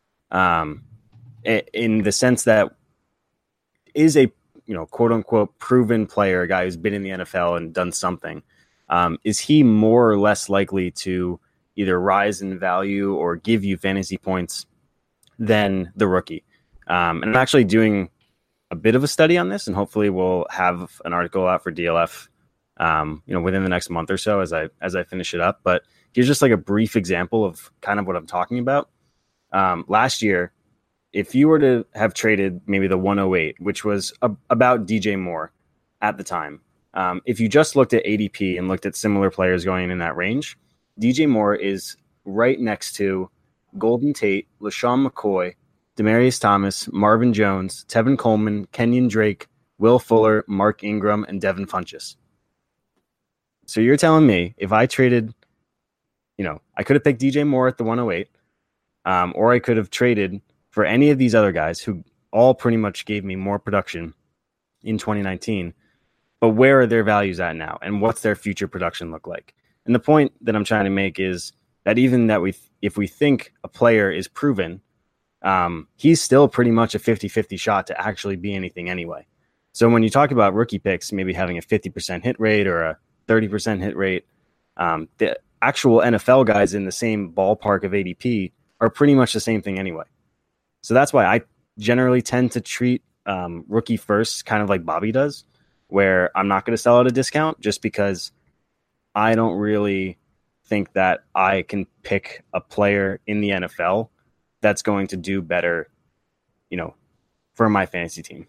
in the sense that is a quote unquote proven player, a guy who's been in the NFL and done something. Is he more or less likely to either rise in value or give you fantasy points than the rookie? And I'm actually doing a bit of a study on this, and hopefully we'll have an article out for DLF, within the next month or so as I finish it up. But here's just like a brief example of kind of what I'm talking about. Last year, if you were to have traded maybe the 108, which was about DJ Moore at the time, if you just looked at ADP and looked at similar players going in that range, DJ Moore is right next to Golden Tate, LaShawn McCoy, Demaryius Thomas, Marvin Jones, Tevin Coleman, Kenyon Drake, Will Fuller, Mark Ingram, and Devin Funchess. So you're telling me if I traded, I could have picked DJ Moore at the 108, or I could have traded for any of these other guys who all pretty much gave me more production in 2019. But where are their values at now? And what's their future production look like? And the point that I'm trying to make is that even that if we think a player is proven, he's still pretty much a 50-50 shot to actually be anything anyway. So when you talk about rookie picks, maybe having a 50% hit rate or a 30% hit rate, the actual NFL guys in the same ballpark of ADP are pretty much the same thing anyway. So that's why I generally tend to treat rookie first kind of like Bobby does, where I'm not going to sell at a discount just because I don't really think that I can pick a player in the NFL that's going to do better, for my fantasy team.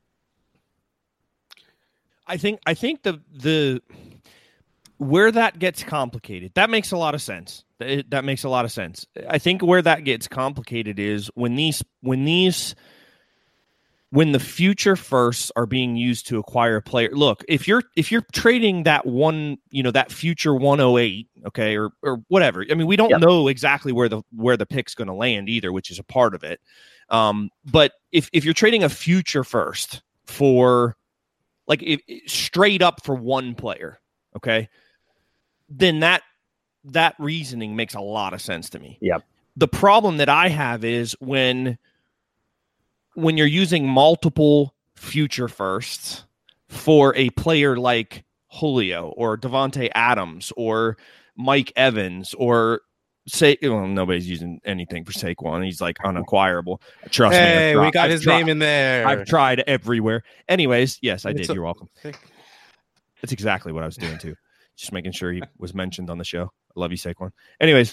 I think the where that gets complicated, that makes a lot of sense. That makes a lot of sense. I think where that gets complicated is when these when the future firsts are being used to acquire a player. Look, if you're trading that one, that future 108, okay, or whatever. I mean, we don't know exactly where the pick's going to land either, which is a part of it. But if you're trading a future first for straight up for one player, okay, then that reasoning makes a lot of sense to me. Yep. The problem that I have is when you're using multiple future firsts for a player like Julio or Davante Adams or Mike Evans or nobody's using anything for Saquon. He's like unacquirable. Trust me. Hey, we got his name in there. I've tried everywhere. Anyways, yes, I did. You're welcome. That's exactly what I was doing too. Just making sure he was mentioned on the show. I love you, Saquon. Anyways,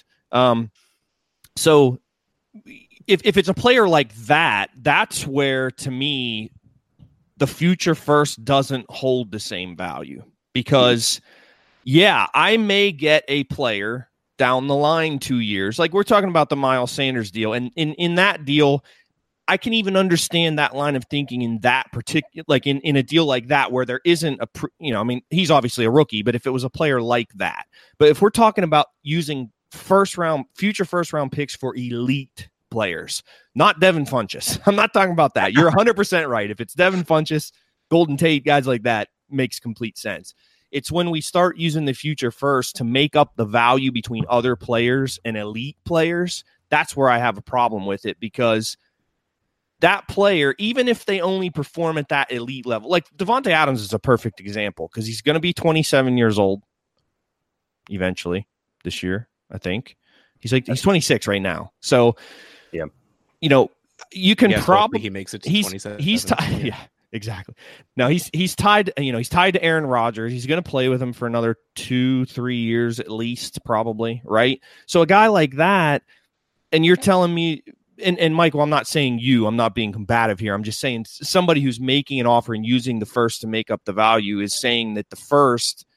so if it's a player like that, that's where, to me, the future first doesn't hold the same value. Because, I may get a player down the line 2 years. Like we're talking about the Miles Sanders deal. And in that deal, I can even understand that line of thinking in that particular, like in a deal like that where there isn't he's obviously a rookie, but if it was a player like that. But if we're talking about using future first round picks for elite players, not Devin Funchess. I'm not talking about that. You're 100% right. If it's Devin Funchess, Golden Tate, guys like that, makes complete sense. It's when we start using the future first to make up the value between other players and elite players. That's where I have a problem with it, because that player, even if they only perform at that elite level, like Davante Adams is a perfect example because he's going to be 27 years old eventually this year, I think. He's 26 right now. So, you can probably he makes it to 27. He's tied. Yeah, exactly. No, he's tied. He's tied to Aaron Rodgers. He's going to play with him for another 2-3 years at least, probably. Right. So a guy like that, and you're telling me, and Michael, I'm not saying I'm not being combative here. I'm just saying somebody who's making an offer and using the first to make up the value is saying that the first,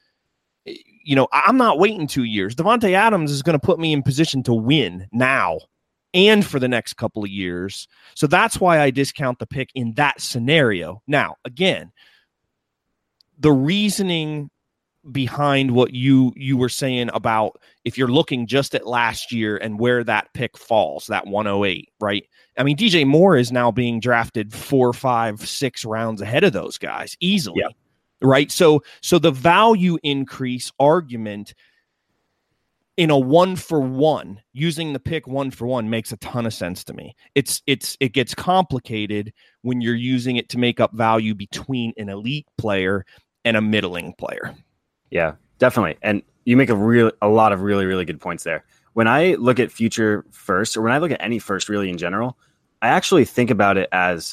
I'm not waiting 2 years. Davante Adams is going to put me in position to win now and for the next couple of years. So that's why I discount the pick in that scenario. Now, again, the reasoning behind what you were saying about if you're looking just at last year and where that pick falls, that 108, right? I mean, DJ Moore is now being drafted 4, 5, 6 rounds ahead of those guys easily. Yeah. Right. So the value increase argument in a 1-for-1, using the pick 1-for-1 makes a ton of sense to me. It gets complicated when you're using it to make up value between an elite player and a middling player. Yeah, definitely. And you make a lot of really, really good points there. When I look at future first, or when I look at any first really in general, I actually think about it as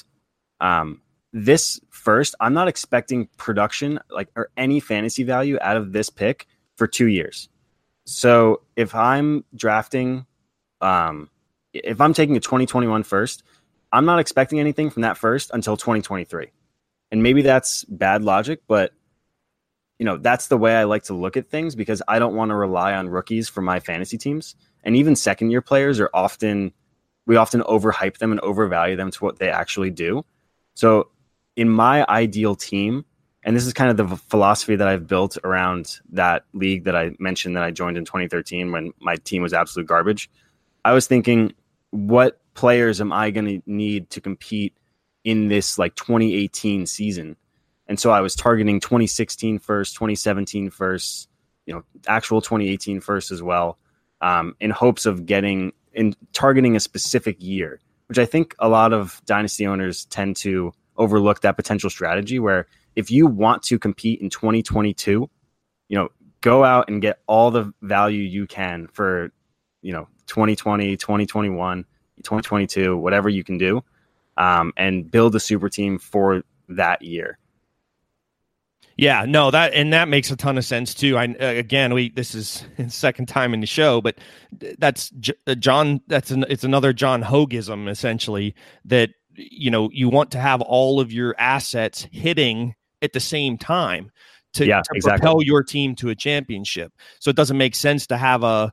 this first, I'm not expecting production or any fantasy value out of this pick for 2 years. So if I'm drafting, if I'm taking a 2021 first, I'm not expecting anything from that first until 2023. And maybe that's bad logic, but that's the way I like to look at things, because I don't want to rely on rookies for my fantasy teams. And even second year players we often overhype them and overvalue them to what they actually do. So in my ideal team, and this is kind of the philosophy that I've built around that league that I mentioned that I joined in 2013 when my team was absolute garbage. I was thinking, what players am I going to need to compete in this 2018 season? And so I was targeting 2016 first, 2017 first, actual 2018 first as well, in hopes of targeting a specific year, which I think a lot of dynasty owners tend to overlook that potential strategy, where if you want to compete in 2022, go out and get all the value you can for, 2020, 2021, 2022, whatever you can do, and build a super team for that year. Yeah, no, that makes a ton of sense too. This is the second time in the show, but that's John. It's another John Hogism essentially, that you want to have all of your assets hitting at the same time to propel your team to a championship. So it doesn't make sense to have a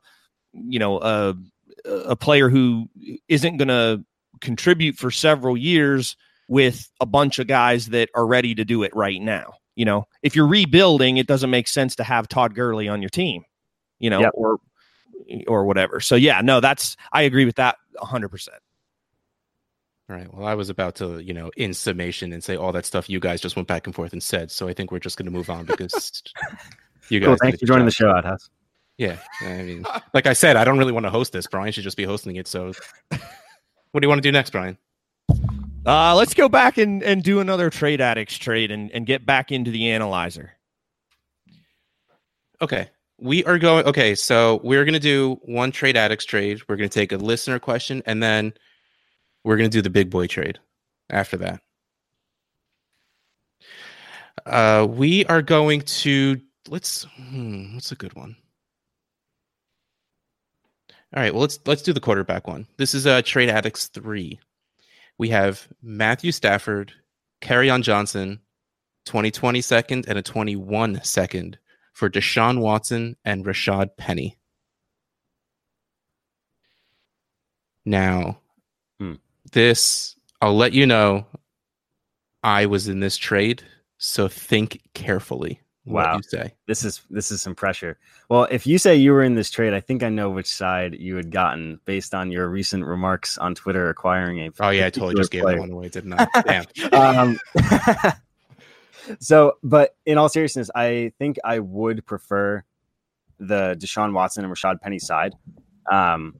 player who isn't going to contribute for several years with a bunch of guys that are ready to do it right now. You know, if you're rebuilding, it doesn't make sense to have Todd Gurley on your team, you know, or whatever. So yeah, no, I agree with that 100%. All right. Well, I was about to, in summation and say all that stuff you guys just went back and forth and said. So I think we're just going to move on because you guys. Cool, thanks for joining the show, Outhouse. Yeah. I mean, like I said, I don't really want to host this. Brian should just be hosting it. So what do you want to do next, Brian? Let's go back and do another Trade Addicts trade and get back into the analyzer. Okay. So we're going to do one Trade Addicts trade. We're going to take a listener question, and then we're going to do the big boy trade after that. We are going to what's a good one? All right, well let's do the quarterback one. This is Trade Addicts 3. We have Matthew Stafford, Kerryon Johnson, 2020 second and a 21 second for Deshaun Watson and Rashad Penny. Now, this, I'll let you know, I was in this trade, so think carefully what you say. This is some pressure. Well, if you say you were in this trade, I think I know which side you had gotten based on your recent remarks on Twitter acquiring a. Oh yeah, I totally just gave that one away, didn't I? Damn. So, but in all seriousness, I think I would prefer the Deshaun Watson and Rashad Penny side. I'm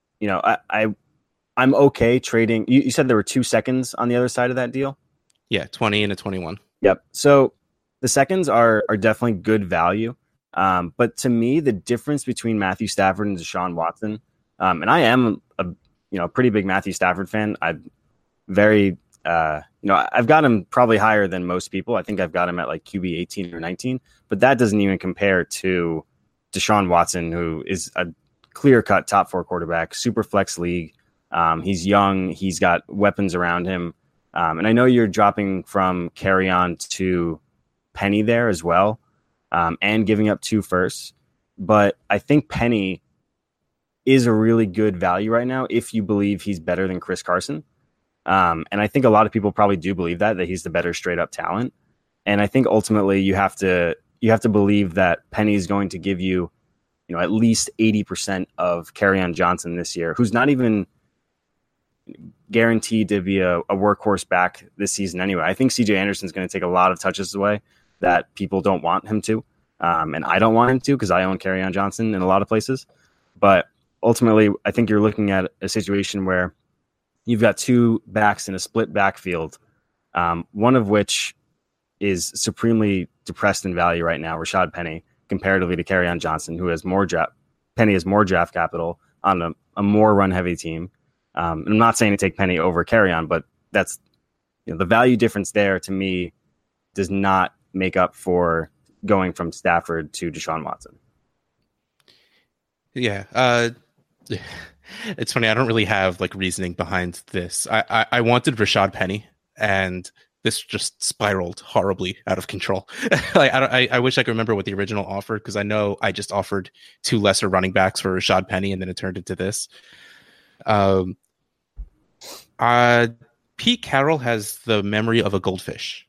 okay trading. You said there were 2 seconds on the other side of that deal? Yeah, 20 and a 21. Yep. So the seconds are definitely good value. But to me, the difference between Matthew Stafford and Deshaun Watson, and I am a pretty big Matthew Stafford fan. I'm very, I've got him probably higher than most people. I think I've got him at like QB 18 or 19, but that doesn't even compare to Deshaun Watson, who is a clear-cut top 4 quarterback, super flex league. He's young. He's got weapons around him. And I know you're dropping from Kerryon to Penny there as well, and giving up 2 firsts. But I think Penny is a really good value right now if you believe he's better than Chris Carson. And I think a lot of people probably do believe that he's the better straight up talent. And I think ultimately you have to believe that Penny is going to give you, at least 80% of Kerryon Johnson this year, who's not even guaranteed to be a workhorse back this season anyway. I think CJ Anderson's going to take a lot of touches away that people don't want him to. And I don't want him to because I own Kerryon Johnson in a lot of places. But ultimately, I think you're looking at a situation where you've got 2 backs in a split backfield, one of which is supremely depressed in value right now, Rashad Penny, comparatively to Kerryon Johnson, who has more draft. Penny has more draft capital on a more run-heavy team. I'm not saying to take Penny over Kerryon, but that's the value difference there to me does not make up for going from Stafford to Deshaun Watson. Yeah. It's funny. I don't really have reasoning behind this. I wanted Rashad Penny, and this just spiraled horribly out of control. I wish I could remember what the original offer, because I know I just offered 2 lesser running backs for Rashad Penny, and then it turned into this. Pete Carroll has the memory of a goldfish.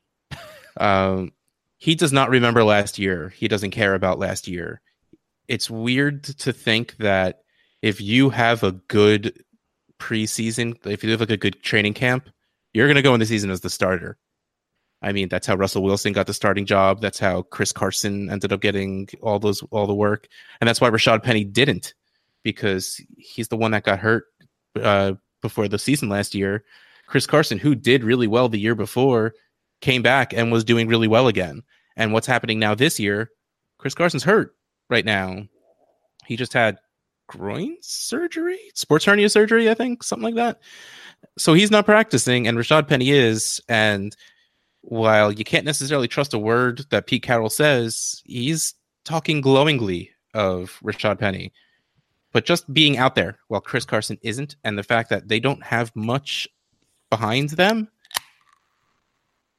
He does not remember last year. He doesn't care about last year. It's weird to think that if you have a good preseason, if you have a good training camp, you're going to go in the season as the starter. I mean, that's how Russell Wilson got the starting job. That's how Chris Carson ended up getting all the work. And that's why Rashad Penny didn't, because he's the one that got hurt before the season last year. Chris Carson, who did really well the year before, came back and was doing really well again. And what's happening now this year, Chris Carson's hurt right now. He just had groin surgery, sports hernia surgery, I think, something like that. So he's not practicing, and Rashad Penny is. And while you can't necessarily trust a word that Pete Carroll says, he's talking glowingly of Rashad Penny. But just being out there while Chris Carson isn't, and the fact that they don't have much behind them.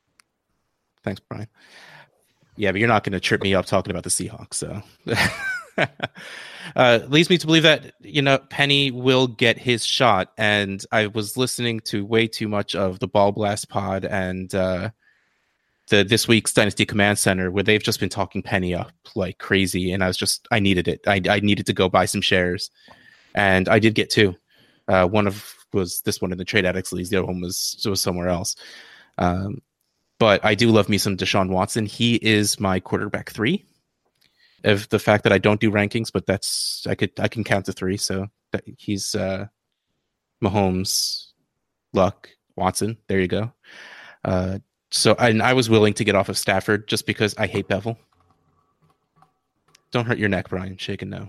Thanks, Brian. Yeah, but you're not going to trip me up talking about the Seahawks. So Leads me to believe that Penny will get his shot. And I was listening to way too much of the Ball Blast pod and this week's Dynasty Command Center, where they've just been talking Penny up like crazy, and I needed it. I needed to go buy some shares, and I did get two. One was this one in the Trade Addicts leagues. The other one was somewhere else. But I do love me some Deshaun Watson. He is my quarterback 3. Of the fact that I don't do rankings, but I can count to 3. So he's Mahomes, Luck, Watson. There you go. And I was willing to get off of Stafford just because I hate Bevel. Don't hurt your neck, Brian. Shaking no.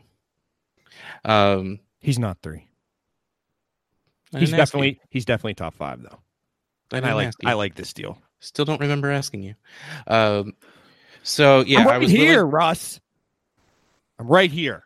He's not 3. He's definitely top 5 though. And I like this deal. Still don't remember asking you. So yeah, I'm right I was here, Russ. I'm right here.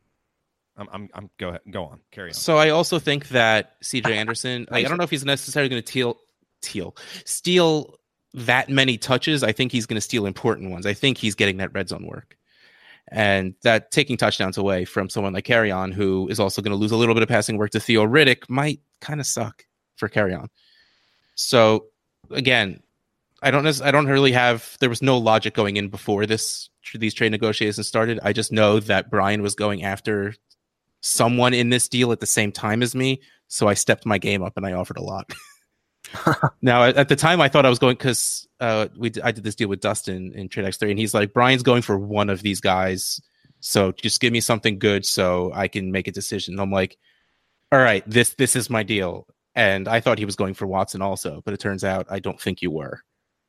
I'm go ahead. Go on. Carry on. So I also think that CJ Anderson, I don't know if he's necessarily going to steal that many touches. I think he's going to steal important ones. I think he's getting that red zone work. And that taking touchdowns away from someone like Carrion, who is also going to lose a little bit of passing work to Theo Riddick, might kind of suck for Carrion. So again, I don't really have. There was no logic going in before these trade negotiations started. I just know that Brian was going after someone in this deal at the same time as me, so I stepped my game up and I offered a lot. Now, at the time, I thought I was going because I did this deal with Dustin in Trade X3, and he's like, Brian's going for one of these guys, so just give me something good so I can make a decision. And I'm like, all right, this is my deal. And I thought he was going for Watson also, but it turns out I don't think you were.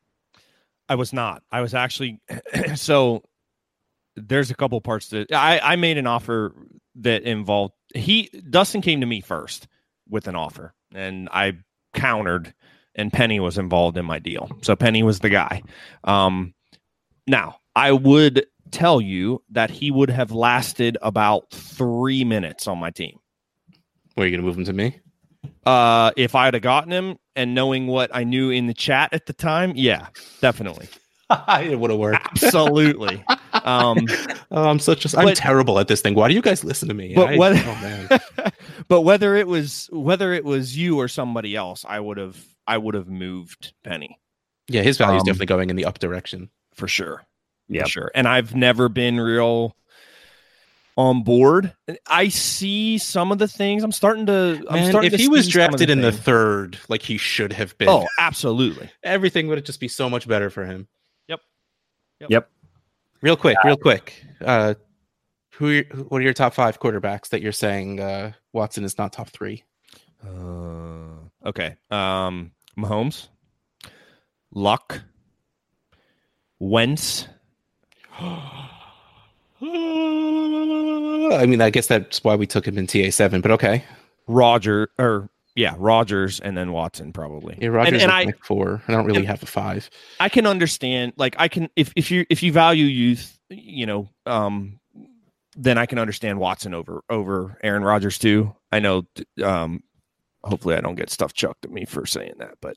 I was not. I was actually so there's a couple parts that I made an offer that involved Dustin came to me first with an offer, and I countered, and Penny was involved in my deal. So Penny was the guy. Now, I would tell you that he would have lasted about 3 minutes on my team. Were you going to move him to me? If I had gotten him and knowing what I knew in the chat at the time, yeah, definitely. It would have worked. Absolutely. I'm terrible at this thing. Why do you guys listen to me? But whether it was you or somebody else, I would have moved Penny. Yeah, his value is definitely going in the up direction for sure. Yeah, sure. And I've never been real on board. I see some of the things. If he was drafted in the 3rd, like he should have been. Oh, absolutely. Everything would just be so much better for him. Yep. Real quick. What are your top 5 quarterbacks that you're saying Watson is not top 3? Okay. Mahomes, Luck, Wentz. I mean, I guess that's why we took him in TA7, but okay. Rodgers, and then Watson probably. Yeah, Rodgers is like 4. I don't really have a 5. I can understand, if you value youth, then I can understand Watson over Aaron Rodgers too. I know. Hopefully, I don't get stuff chucked at me for saying that, but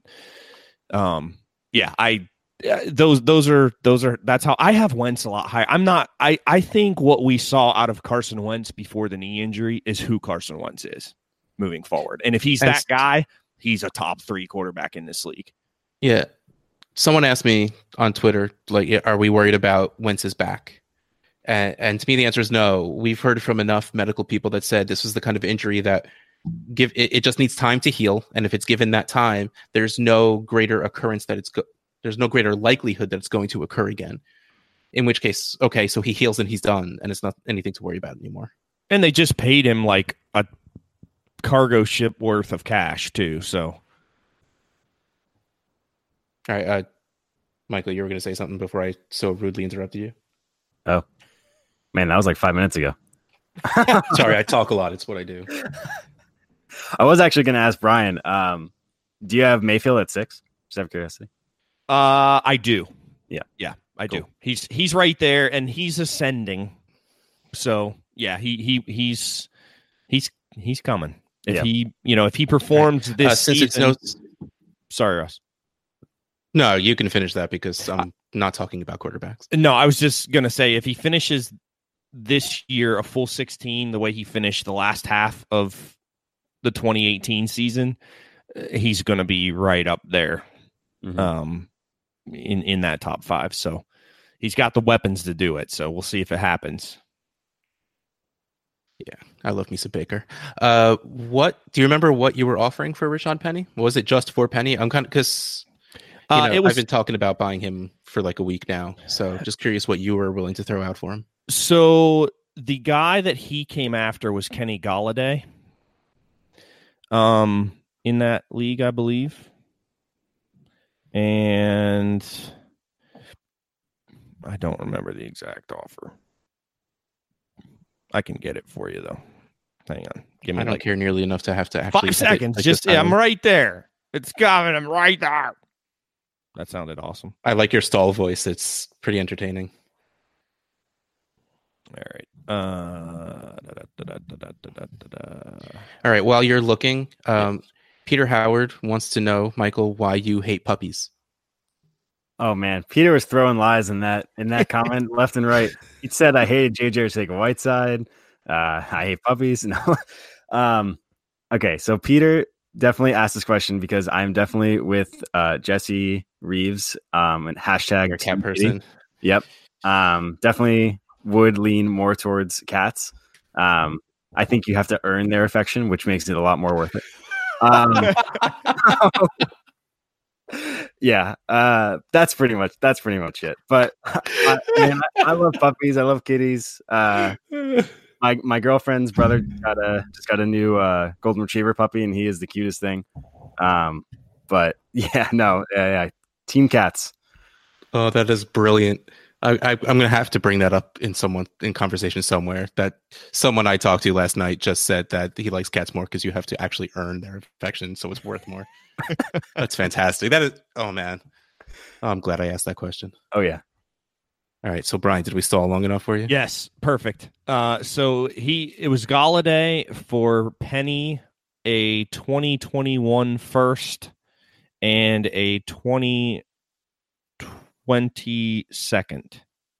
that's how I have Wentz a lot higher. I think what we saw out of Carson Wentz before the knee injury is who Carson Wentz is moving forward. And if he's that guy, he's a top 3 quarterback in this league. Yeah. Someone asked me on Twitter, like, are we worried about Wentz's back? And to me, the answer is no. We've heard from enough medical people that said this was the kind of injury that it just needs time to heal. And if it's given that time, there's no greater occurrence there's no greater likelihood that it's going to occur again. In which case, okay, so he heals and he's done, and it's not anything to worry about anymore. And they just paid him like a cargo ship worth of cash too. So, all right, Michael, you were going to say something before I so rudely interrupted you. Oh, man, that was like 5 minutes ago. Sorry, I talk a lot. It's what I do. I was actually going to ask Brian, do you have Mayfield at 6? Just out of curiosity. I do. Yeah, I do. He's right there, and he's ascending. So yeah, he's coming. If he performs this season. Sorry, Russ. No, you can finish that because I'm not talking about quarterbacks. No, I was just gonna say if he finishes this year, a full 16, the way he finished the last half of the 2018 season, he's going to be right up there in that top 5. So he's got the weapons to do it. So we'll see if it happens. Yeah, I love me some Baker. What do you remember what you were offering for Rashad Penny? Was it just for Penny? I'm kind of because I've been talking about buying him for like a week now. So just curious what you were willing to throw out for him. So the guy that he came after was Kenny Golladay. In that league, I believe. And I don't remember the exact offer. I can get it for you though. Hang on. Give me I don't care nearly enough to have to actually 5 seconds. I'm right there. It's coming. I'm right there. That sounded awesome. I like your stall voice. It's pretty entertaining. All right. All right. While you're looking, Peter Howard wants to know, Michael, why you hate puppies. Oh man, Peter was throwing lies in that comment left and right. He said I hated JJ Arcega-Whiteside. I hate puppies. No. Okay, so Peter definitely asked this question because I'm definitely with Jesse Reeves and hashtag Your cat person. Yep. Definitely would lean more towards cats. I think you have to earn their affection, which makes it a lot more worth it. Yeah, that's pretty much it. But I love puppies. I love kitties. My girlfriend's brother just got a new golden retriever puppy, and he is the cutest thing. But yeah, team cats. Oh, that is brilliant. I'm going to have to bring that up in conversation somewhere. That someone I talked to last night just said that he likes cats more because you have to actually earn their affection, so it's worth more. That's fantastic. That is, oh man, I'm glad I asked that question. Oh yeah. All right, so Brian, did we stall long enough for you? Yes, perfect. So it was Golladay for Penny, a 2021 first and a 2020 second.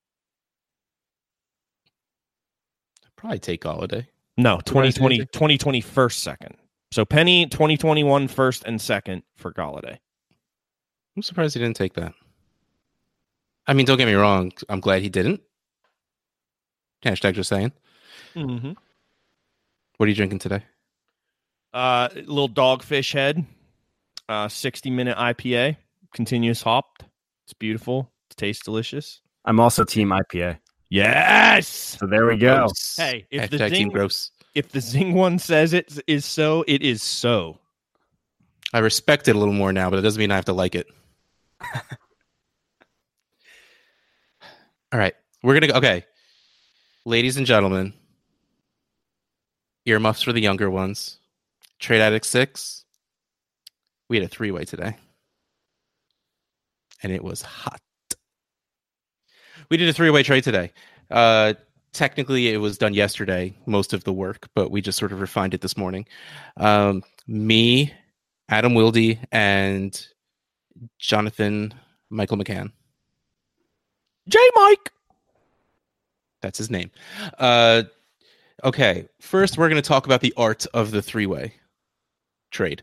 I'd probably take Golladay. No, 2020 first second. So Penny, 2021 first and second for Golladay. I'm surprised he didn't take that. I mean, don't get me wrong. I'm glad he didn't. Hashtag just saying. Mm-hmm. What are you drinking today? Little Dogfish Head, 60-minute IPA, continuous hopped. It's beautiful. It tastes delicious. I'm also team IPA. Yes. So there we go. Gross. Hey, if Hashtag team gross. If the Zing one says it is so, it is so. I respect it a little more now, but it doesn't mean I have to like it. All right. We're going to go. Okay. Ladies and gentlemen, earmuffs for the younger ones. Trade Addict 6. We had a 3-way today. And it was hot. We did a 3-way trade today. Technically, it was done yesterday, most of the work, but we just sort of refined it this morning. Me, Adam Wilde, and Jonathan Michael McCann. J-Mike! That's his name. Okay, first we're going to talk about the art of the 3-way trade.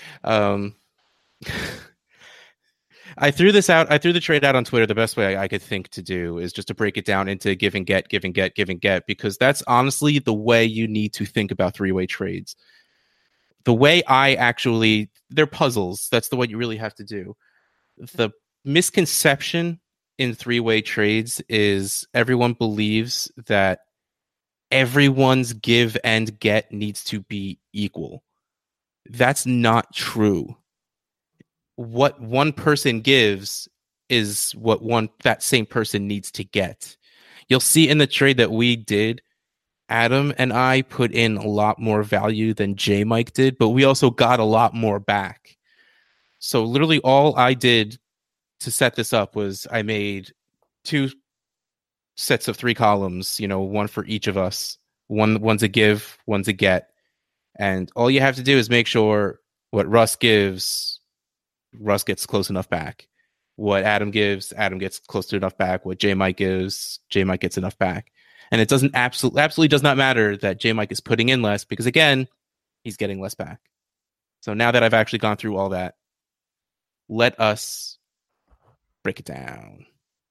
I threw the trade out on Twitter. The best way I could think to do is just to break it down into give and get, because that's honestly the way you need to think about 3-way trades. The way they're puzzles. That's the way you really have to do. The misconception in 3-way trades is everyone believes that everyone's give and get needs to be equal. That's not true. What one person gives is what that same person needs to get. You'll see in the trade that we did, Adam and I put in a lot more value than J-Mike did, but we also got a lot more back. So literally all I did to set this up was I made 2 sets of 3 columns, one for each of us. One's a give, one's a get. And all you have to do is make sure what Russ gives, Russ gets close enough back. What Adam gives, Adam gets close to enough back. What J-Mike gives, J-Mike gets enough back. And it doesn't absolutely does not matter that J Mike is putting in less because, again, he's getting less back. So now that I've actually gone through all that, let us break it down.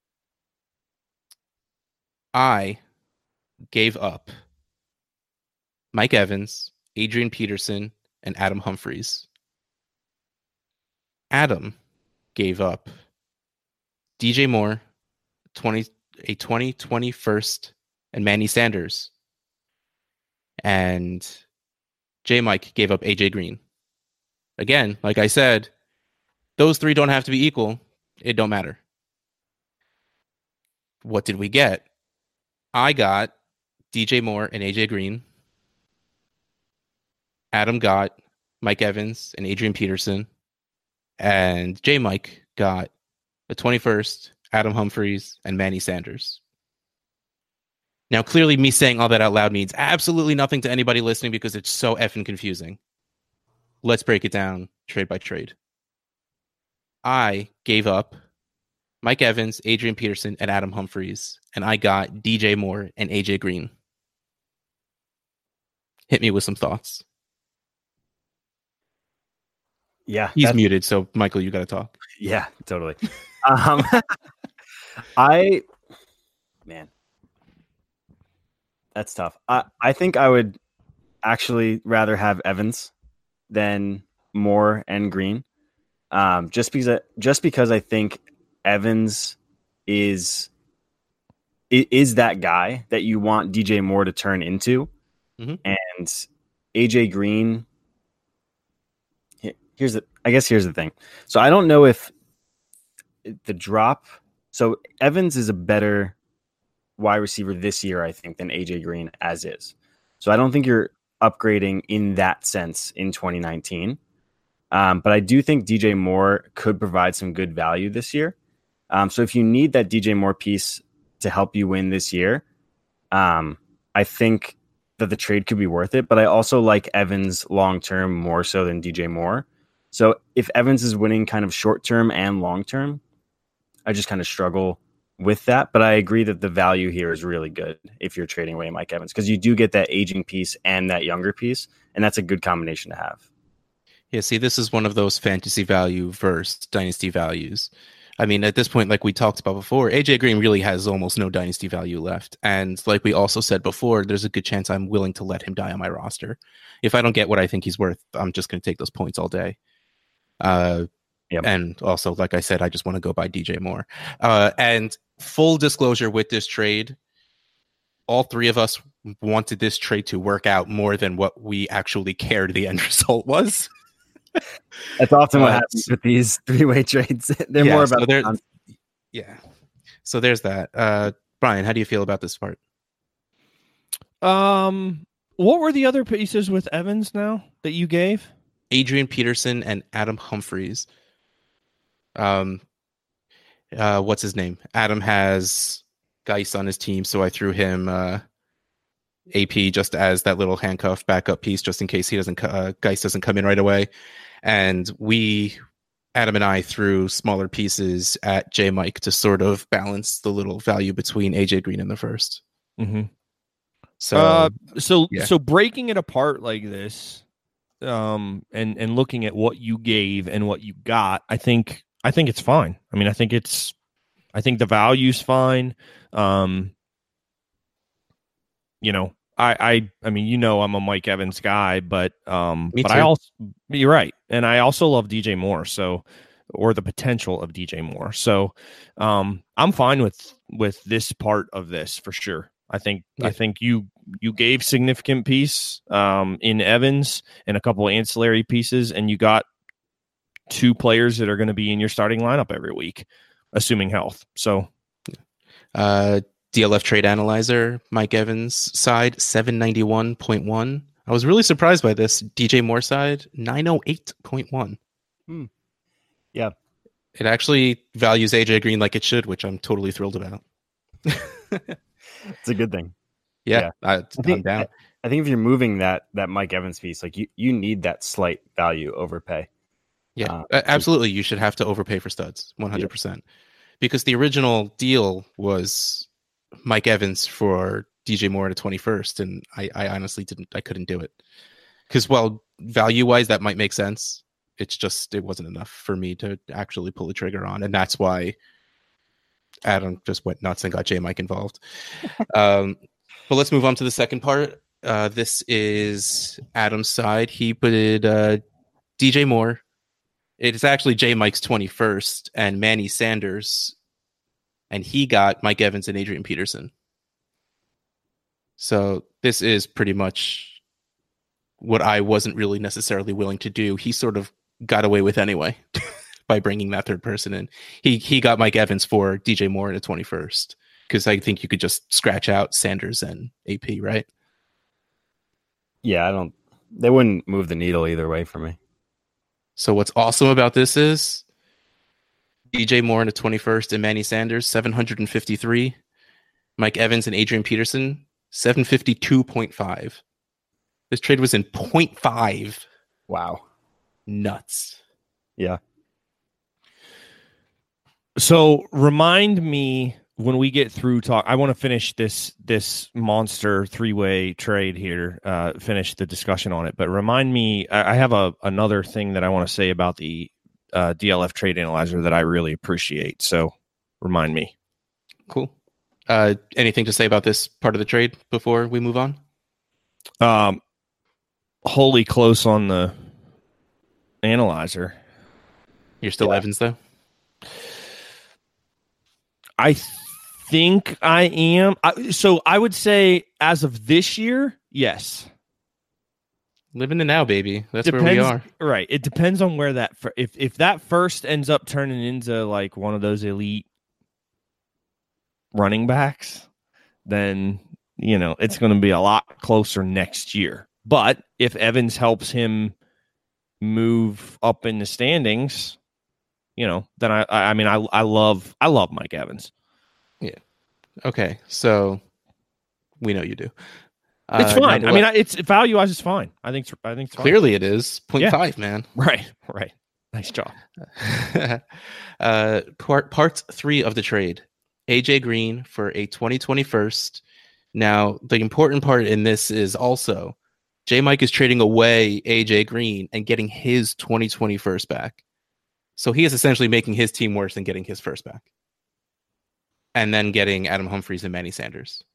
I gave up Mike Evans, Adrian Peterson, and Adam Humphries. Adam gave up DJ Moore, a 2020 first, and Manny Sanders. And J Mike gave up AJ Green. Again, like I said, those three don't have to be equal. It don't matter. What did we get? I got DJ Moore and AJ Green. Adam got Mike Evans and Adrian Peterson. And J Mike got the 21st, Adam Humphries, and Manny Sanders. Now, clearly, me saying all that out loud means absolutely nothing to anybody listening because it's so effing confusing. Let's break it down trade by trade. I gave up Mike Evans, Adrian Peterson, and Adam Humphries, and I got DJ Moore and AJ Green. Hit me with some thoughts. Yeah, he's muted, so Michael, you got to talk. Yeah, totally. Man, that's tough. I think I would actually rather have Evans than Moore and Green, just because I think Evans is that guy that you want DJ Moore to turn into, and AJ Green. Here's the thing. So I don't know if the drop. So Evans is a better wide receiver this year, I think, than AJ Green as is. So I don't think you're upgrading in that sense in 2019. But I do think DJ Moore could provide some good value this year. So if you need that DJ Moore piece to help you win this year, I think that the trade could be worth it. But I also like Evans long-term more so than DJ Moore. So if Evans is winning kind of short-term and long-term, I just kind of struggle with that. But I agree that the value here is really good if you're trading away Mike Evans, because you do get that aging piece and that younger piece, and that's a good combination to have. Yeah, see, this is one of those fantasy value versus dynasty values. I mean, at this point, like we talked about before, AJ Green really has almost no dynasty value left. And like we also said before, there's a good chance I'm willing to let him die on my roster. If I don't get what I think he's worth, I'm just going to take those points all day. Yep. And also, like I said, I just want to go buy DJ Moore. And full disclosure with this trade, all three of us wanted this trade to work out more than what we actually cared the end result was. That's often what happens with these three-way trades. They're more about So there's that. Brian, how do you feel about this part? What were the other pieces with Evans now that you gave? Adrian Peterson and Adam Humphries. What's his name? Adam has Geis on his team, so I threw him AP just as that little handcuff backup piece, just in case Geis doesn't come in right away. And Adam and I threw smaller pieces at J Mike to sort of balance the little value between AJ Green and the first. Mm-hmm. So breaking it apart like this, and looking at what you gave and what you got, I think it's fine. I mean, I think the value's fine. I mean, I'm a Mike Evans guy, but you're right. And I also love DJ Moore. Or the potential of DJ Moore. So, I'm fine with this part of this for sure. I think you gave significant piece, in Evans and a couple of ancillary pieces, and you got two players that are going to be in your starting lineup every week, assuming health. So, DLF Trade Analyzer, Mike Evans side, 791.1. I was really surprised by this. DJ Moore side, 908.1. Yeah. It actually values AJ Green like it should, which I'm totally thrilled about. It's a good thing. Yeah. I'm down. I think if you're moving that Mike Evans piece, like you need that slight value overpay. Yeah, absolutely. You should have to overpay for studs, 100%. Because the original deal was Mike Evans for DJ Moore at a 21st, and I honestly couldn't do it. Because while value-wise that might make sense, it wasn't enough for me to actually pull the trigger on, and that's why Adam just went nuts and got J Mike involved. But let's move on to the second part. This is Adam's side. He put DJ Moore. It's actually J Mike's 21st and Manny Sanders, and he got Mike Evans and Adrian Peterson. So this is pretty much what I wasn't really necessarily willing to do. He sort of got away with anyway by bringing that third person in. He got Mike Evans for DJ Moore in the 21st because I think you could just scratch out Sanders and AP, right? Yeah, they wouldn't move the needle either way for me. So what's awesome about this is DJ Moore in the 21st and Manny Sanders, 753. Mike Evans and Adrian Peterson, 752.5. This trade was in 0.5. Wow. Nuts. Yeah. So remind me when we get through talk. I want to finish this monster 3-way trade here. Finish the discussion on it. But remind me. I have another thing that I want to say about the DLF Trade Analyzer that I really appreciate. So remind me. Cool. Anything to say about this part of the trade before we move on? Wholly close on the analyzer. You're still Evans, though? I think I am. So I would say as of this year, yes. Living the now, baby. That's where we are. Right. It depends on where that if that first ends up turning into like one of those elite running backs, then it's going to be a lot closer next year. But if Evans helps him move up in the standings, then I love Mike Evans. Yeah. Okay. So we know you do. It's fine. It's value-wise, it's fine. I think it's fine. Clearly it is 0.5, man. Right. Nice job. Part 3 of the trade. AJ Green for a 2021st. Now, the important part in this is also J Mike is trading away AJ Green and getting his 2021st back. So he is essentially making his team worse than getting his first back. And then getting Adam Humphries and Manny Sanders.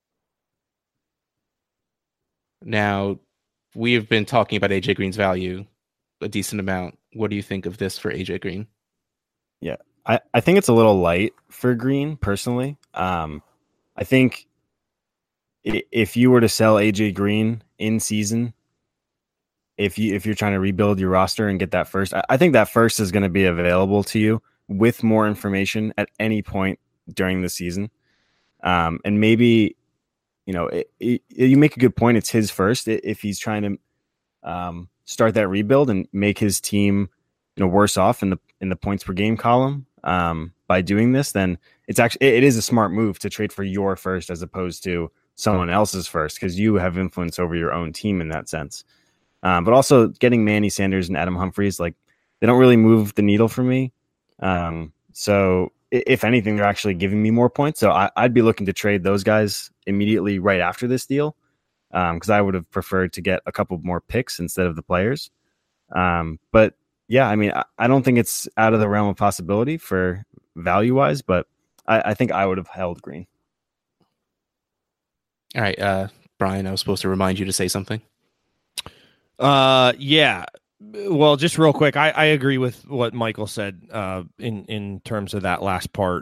Now, we have been talking about AJ Green's value a decent amount. What do you think of this for AJ Green? Yeah, I think it's a little light for Green, personally. I think if you were to sell AJ Green in season, if you're trying to rebuild your roster and get that first, I think that first is going to be available to you with more information at any point during the season. And maybe, you make a good point. It's his first. If he's trying to start that rebuild and make his team, worse off in the points per game column by doing this, then it is a smart move to trade for your first as opposed to someone else's first, because you have influence over your own team in that sense. But also getting Manny Sanders and Adam Humphries, they don't really move the needle for me. So if anything, they're actually giving me more points. So I'd be looking to trade those guys immediately right after this deal, because I would have preferred to get a couple more picks instead of the players. But yeah, I don't think it's out of the realm of possibility for value-wise, but I think I would have held Green. All right, Brian, I was supposed to remind you to say something. Yeah. Well, just real quick, I agree with what Michael said in terms of that last part.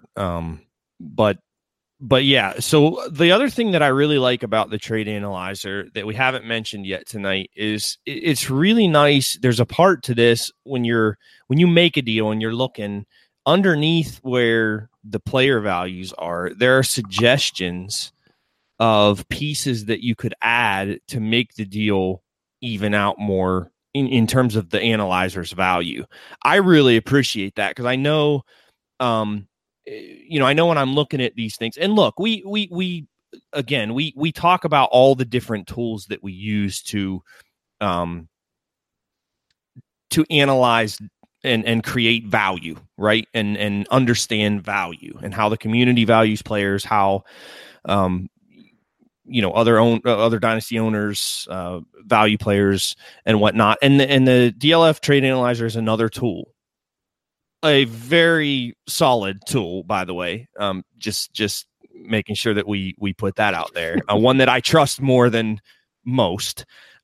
But yeah, so the other thing that I really like about the trade analyzer that we haven't mentioned yet tonight is it's really nice. There's a part to this when you make a deal and you're looking underneath where the player values are, there are suggestions of pieces that you could add to make the deal even out more in terms of the analyzer's value. I really appreciate that because I know, I know when I'm looking at these things, and look, we talk about all the different tools that we use to analyze and create value, right? And understand value and how the community values players, how other dynasty owners, value players, and whatnot. And the DLF Trade Analyzer is another tool, a very solid tool, by the way. Just making sure that we put that out there. One that I trust more than most.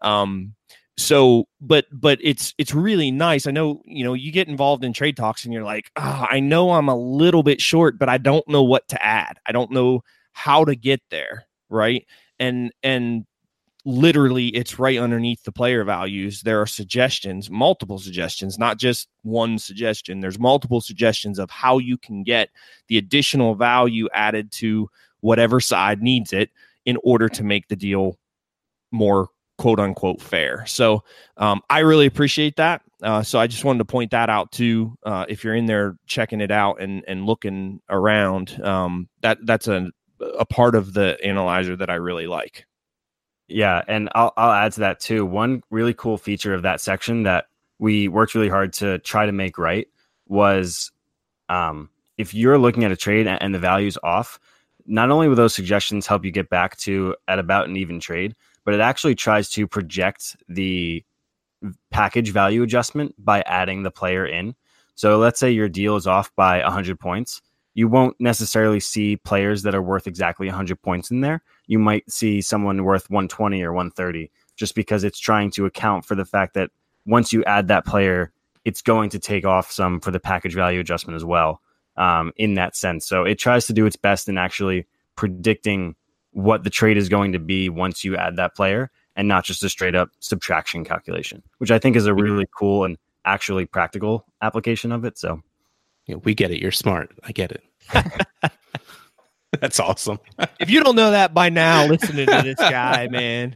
So, but it's really nice. I know, you get involved in trade talks and you're like, I know I'm a little bit short, but I don't know what to add. I don't know how to get there. Right. And literally it's right underneath the player values. There are suggestions, multiple suggestions, not just one suggestion. There's multiple suggestions of how you can get the additional value added to whatever side needs it in order to make the deal more quote unquote fair. So I really appreciate that. So I just wanted to point that out too. If you're in there checking it out and looking around, that's a part of the analyzer that I really like. Yeah, and I'll add to that too. One really cool feature of that section that we worked really hard to try to make right was if you're looking at a trade and the value's off, not only will those suggestions help you get back to at about an even trade, but it actually tries to project the package value adjustment by adding the player in. So let's say your deal is off by 100 points. You won't necessarily see players that are worth exactly 100 points in there. You might see someone worth 120 or 130, just because it's trying to account for the fact that once you add that player, it's going to take off some for the package value adjustment as well, in that sense. So it tries to do its best in actually predicting what the trade is going to be once you add that player, and not just a straight up subtraction calculation, which I think is a really cool and actually practical application of it. So we get it. You're smart. I get it. That's awesome. If you don't know that by now, listening to this guy, man.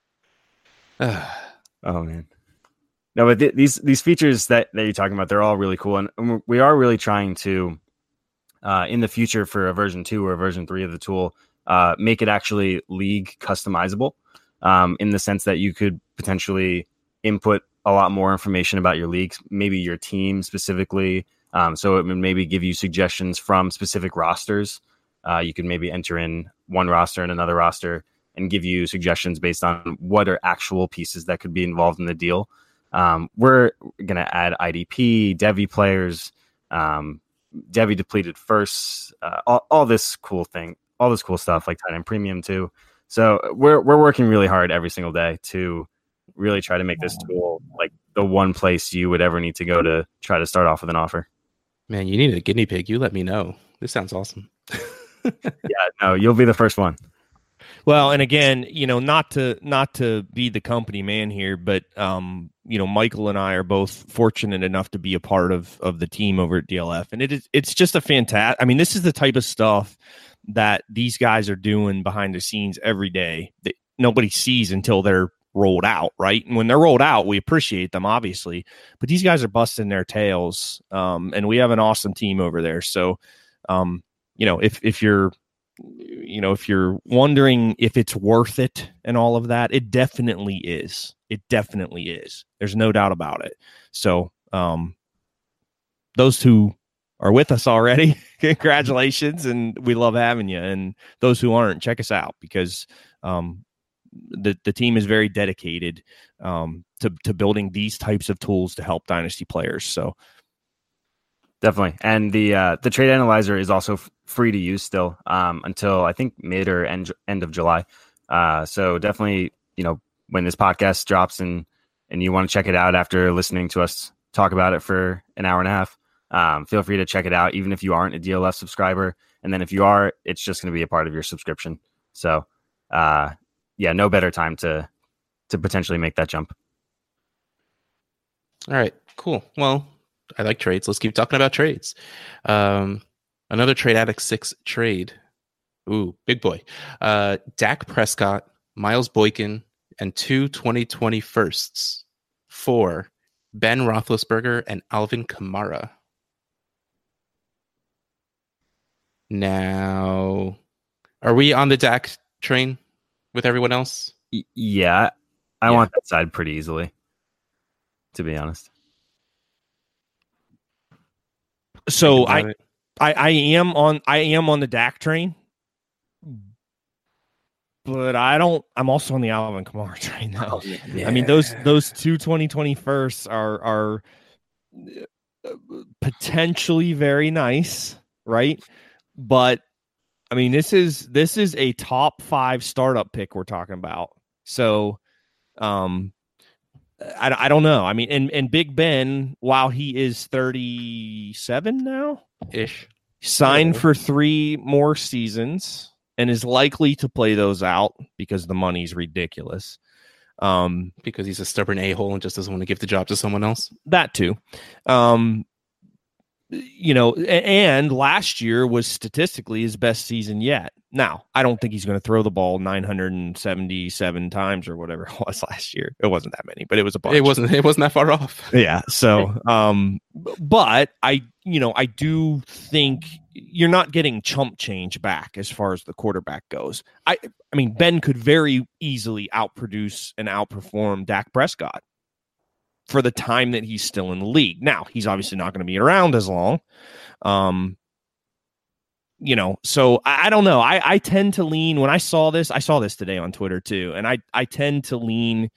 Oh man. No, but these features that you're talking about, they're all really cool. And we are really trying to, in the future for a version 2 or a version 3 of the tool, make it actually league customizable, in the sense that you could potentially input a lot more information about your leagues, maybe your team specifically. So it would maybe give you suggestions from specific rosters. You could maybe enter in one roster and another roster and give you suggestions based on what are actual pieces that could be involved in the deal. We're going to add IDP, Devi players, Devi depleted firsts, all this cool stuff like tight end premium too. So we're working really hard every single day to really try to make this tool like the one place you would ever need to go to try to start off with an offer. Man, you need a guinea pig. You let me know. This sounds awesome. Yeah, no, you'll be the first one. Well, and again, not to be the company man here, but Michael and I are both fortunate enough to be a part of the team over at DLF, and it's just a fantastic. I mean, this is the type of stuff that these guys are doing behind the scenes every day that nobody sees until they're rolled out, right? And when they're rolled out, we appreciate them, obviously, but these guys are busting their tails, and we have an awesome team over there. So, if you're wondering if it's worth it and all of that, it definitely is. It definitely is. There's no doubt about it. So, those who are with us already, congratulations, and we love having you. And those who aren't, check us out, because the team is very dedicated to building these types of tools to help dynasty players. So definitely. And the trade analyzer is also free to use still until I think mid or end of July. So definitely, when this podcast drops and you want to check it out after listening to us talk about it for an hour and a half, feel free to check it out, even if you aren't a DLF subscriber. And then if you are, it's just going to be a part of your subscription. So no better time to potentially make that jump. All right, cool. Well, I like trades. Let's keep talking about trades. Another Trade Addict 6 trade. Ooh, big boy. Dak Prescott, Miles Boykin, and 2 2020 firsts for Ben Roethlisberger and Alvin Kamara. Now, are we on the Dak train with everyone else? Yeah, I want that side pretty easily, to be honest. So I am on the Dak train, but I'm also on the Alvin Kamara train now. Oh, yeah. I mean, those two 2021st are potentially very nice, right? But I mean, this is a top 5 startup pick we're talking about. So, I don't know. I mean, and Big Ben, while he is 37 now Ish. signed for 3 more seasons and is likely to play those out because the money's ridiculous. Because he's a stubborn a-hole and just doesn't want to give the job to someone else. That too. And last year was statistically his best season yet. Now, I don't think he's going to throw the ball 977 times or whatever it was last year. It wasn't that many, but it was a bunch. It wasn't that far off. Yeah. So, but I do think you're not getting chump change back as far as the quarterback goes. I mean, Ben could very easily outproduce and outperform Dak Prescott for the time that he's still in the league. Now, he's obviously not going to be around as long. So I don't know. I tend to lean when I saw this today on Twitter too. And I tend to lean,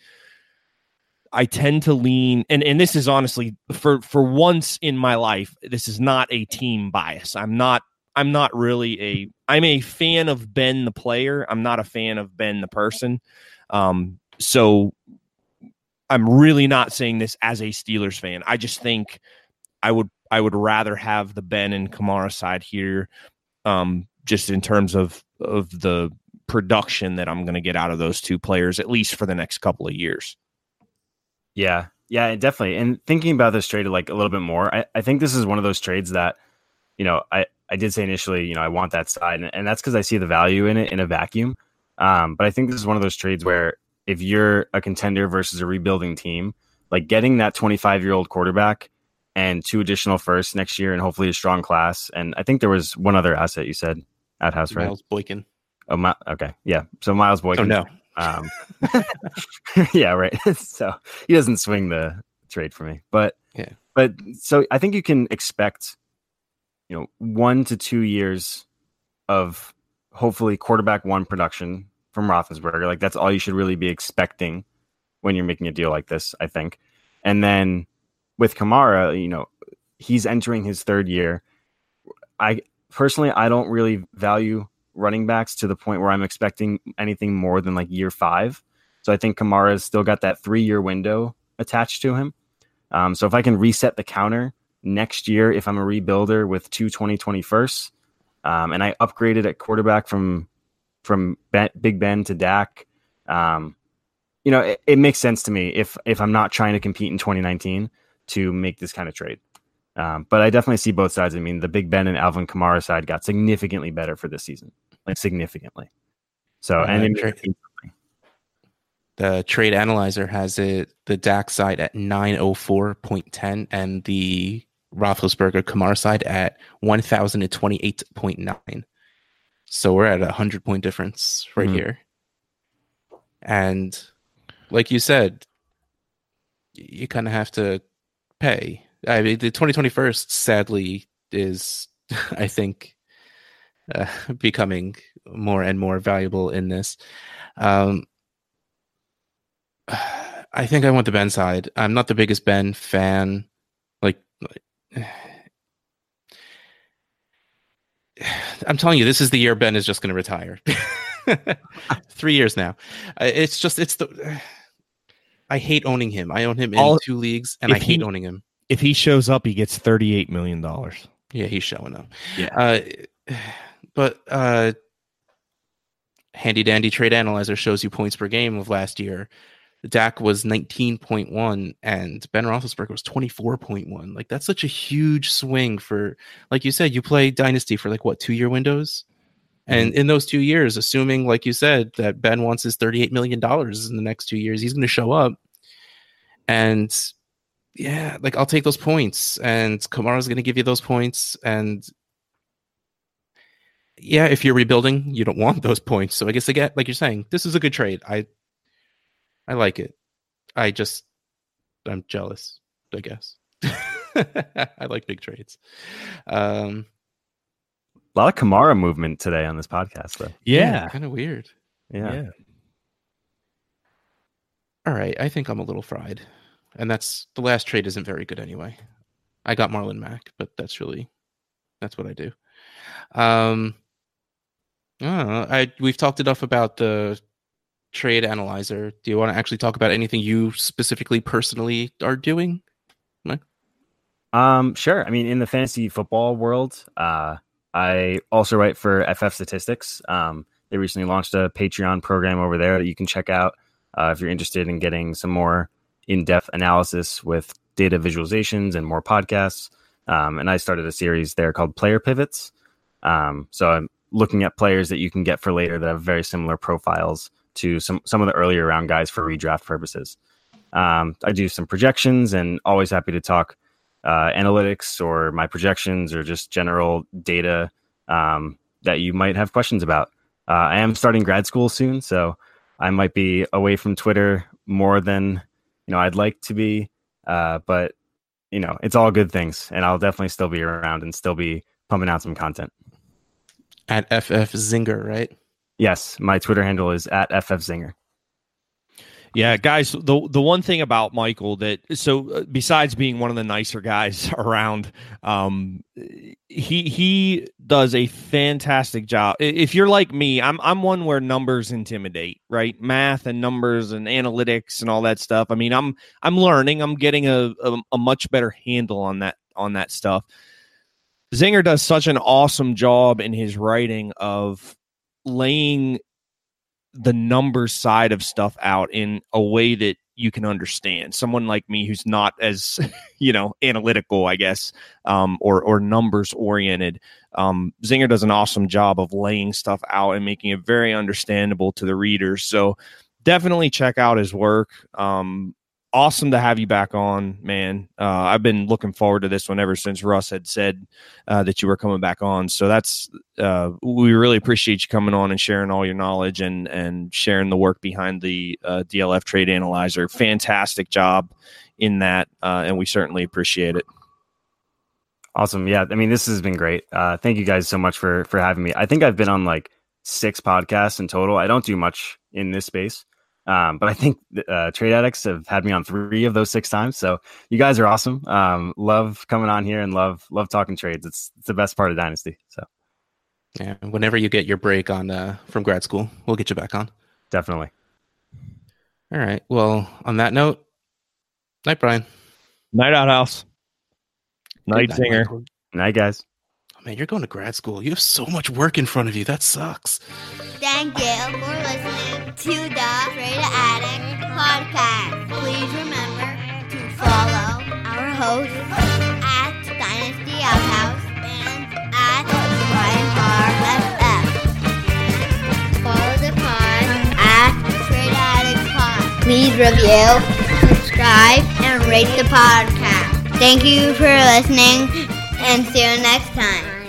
and this is honestly for once in my life, this is not a team bias. I'm not really I'm a fan of Ben, the player. I'm not a fan of Ben, the person. So I'm really not saying this as a Steelers fan. I just think I would rather have the Ben and Kamara side here, just in terms of the production that I'm going to get out of those two players, at least for the next couple of years. Yeah, definitely. And thinking about this trade like a little bit more, I think this is one of those trades that, I did say initially, I want that side, and that's because I see the value in it in a vacuum. But I think this is one of those trades where if you're a contender versus a rebuilding team, like getting that 25-year-old quarterback and 2 additional firsts next year and hopefully a strong class. And I think there was one other asset you said at House, right? Miles Boykin. Oh, okay. Yeah. So Miles Boykin. Oh, no. Yeah, right. So he doesn't swing the trade for me. But so I think you can expect, 1 to 2 years of hopefully quarterback 1 production from Roethlisberger. Like that's all you should really be expecting when you're making a deal like this, I think. And then with Kamara, he's entering his 3rd year. I don't really value running backs to the point where I'm expecting anything more than like year 5. So I think Kamara's still got that 3-year window attached to him. So if I can reset the counter next year, if I'm a rebuilder with 2 2021st, and I upgraded at quarterback from Big Ben to Dak, it makes sense to me if I'm not trying to compete in 2019 to make this kind of trade. But I definitely see both sides. I mean, the Big Ben and Alvin Kamara side got significantly better for this season, like significantly. So, the trade analyzer has the Dak side at 904.10 and the Roethlisberger Kamara side at 1,028.9. So we're at a 100-point difference right here. And like you said, you kind of have to pay. I mean, the 2021st, sadly, is, I think, becoming more and more valuable in this. I think I want the Ben side. I'm not the biggest Ben fan. I'm telling you, this is the year Ben is just going to retire. 3 years now. I hate owning him. I own him in 2 leagues, and I hate owning him. If he shows up, he gets $38 million. Yeah, he's showing up. Yeah. But handy dandy trade analyzer shows you points per game of last year. Dak was 19.1 and Ben Roethlisberger was 24.1. Like that's such a huge swing for, like you said, you play Dynasty for 2-year windows. And in those 2 years, assuming, like you said, that Ben wants his $38 million in the next 2 years, he's going to show up. And yeah, I'll take those points. And Kamara's going to give you those points. And yeah, if you're rebuilding, you don't want those points. So I guess, again, like you're saying, this is a good trade. I like it. I'm jealous, I guess. I like big trades. A lot of Kamara movement today on this podcast, though. Yeah. Kind of weird. Yeah. All right, I think I'm a little fried. And the last trade isn't very good anyway. I got Marlon Mack, but that's what I do. We've talked enough about the trade analyzer. Do you want to actually talk about anything you specifically personally are doing? Mike? Sure. I mean, in the fantasy football world, I also write for FF Statistics. They recently launched a Patreon program over there that you can check out if you're interested in getting some more in-depth analysis with data visualizations and more podcasts. And I started a series there called Player Pivots. So I'm looking at players that you can get for later that have very similar profiles to some of the earlier round guys for redraft purposes. I do some projections and always happy to talk analytics or my projections or just general data that you might have questions about. I am starting grad school soon, so I might be away from Twitter more than I'd like to be, but it's all good things, and I'll definitely still be around and still be pumping out some content. At FF Zinger, right? Yes, my Twitter handle is at FF Zinger. Yeah, guys, the one thing about Michael besides being one of the nicer guys around, he does a fantastic job. If you're like me, I'm one where numbers intimidate, right? Math and numbers and analytics and all that stuff. I mean, I'm learning. I'm getting a much better handle on that stuff. Zinger does such an awesome job in his writing of laying the numbers side of stuff out in a way that you can understand. Someone like me who's not as, analytical, I guess, or numbers oriented. Zinger does an awesome job of laying stuff out and making it very understandable to the readers. So definitely check out his work. Awesome to have you back on, man. I've been looking forward to this one ever since Russ had said that you were coming back on. So we really appreciate you coming on and sharing all your knowledge and sharing the work behind the DLF Trade Analyzer. Fantastic job in that, and we certainly appreciate it. Awesome. Yeah, I mean, this has been great. Thank you guys so much for having me. I think I've been on like 6 podcasts in total. I don't do much in this space. But I think Trade Addicts have had me on 3 of those 6 times. So you guys are awesome. Love coming on here and love talking trades. It's the best part of Dynasty. So yeah, whenever you get your break on from grad school, we'll get you back on. Definitely. All right. Well, on that note, night, Brian. Night, Outhouse. Night, Zinger. Michael. Night, guys. Oh, man, you're going to grad school. You have so much work in front of you. That sucks. Thank you for listening to the Trade Addict podcast. Please remember to follow our hosts at Dynasty Outhouse and at Brian RFF. Follow the pod at Trade Addict Pod. Please review, subscribe, and rate the podcast. Thank you for listening, and see you next time.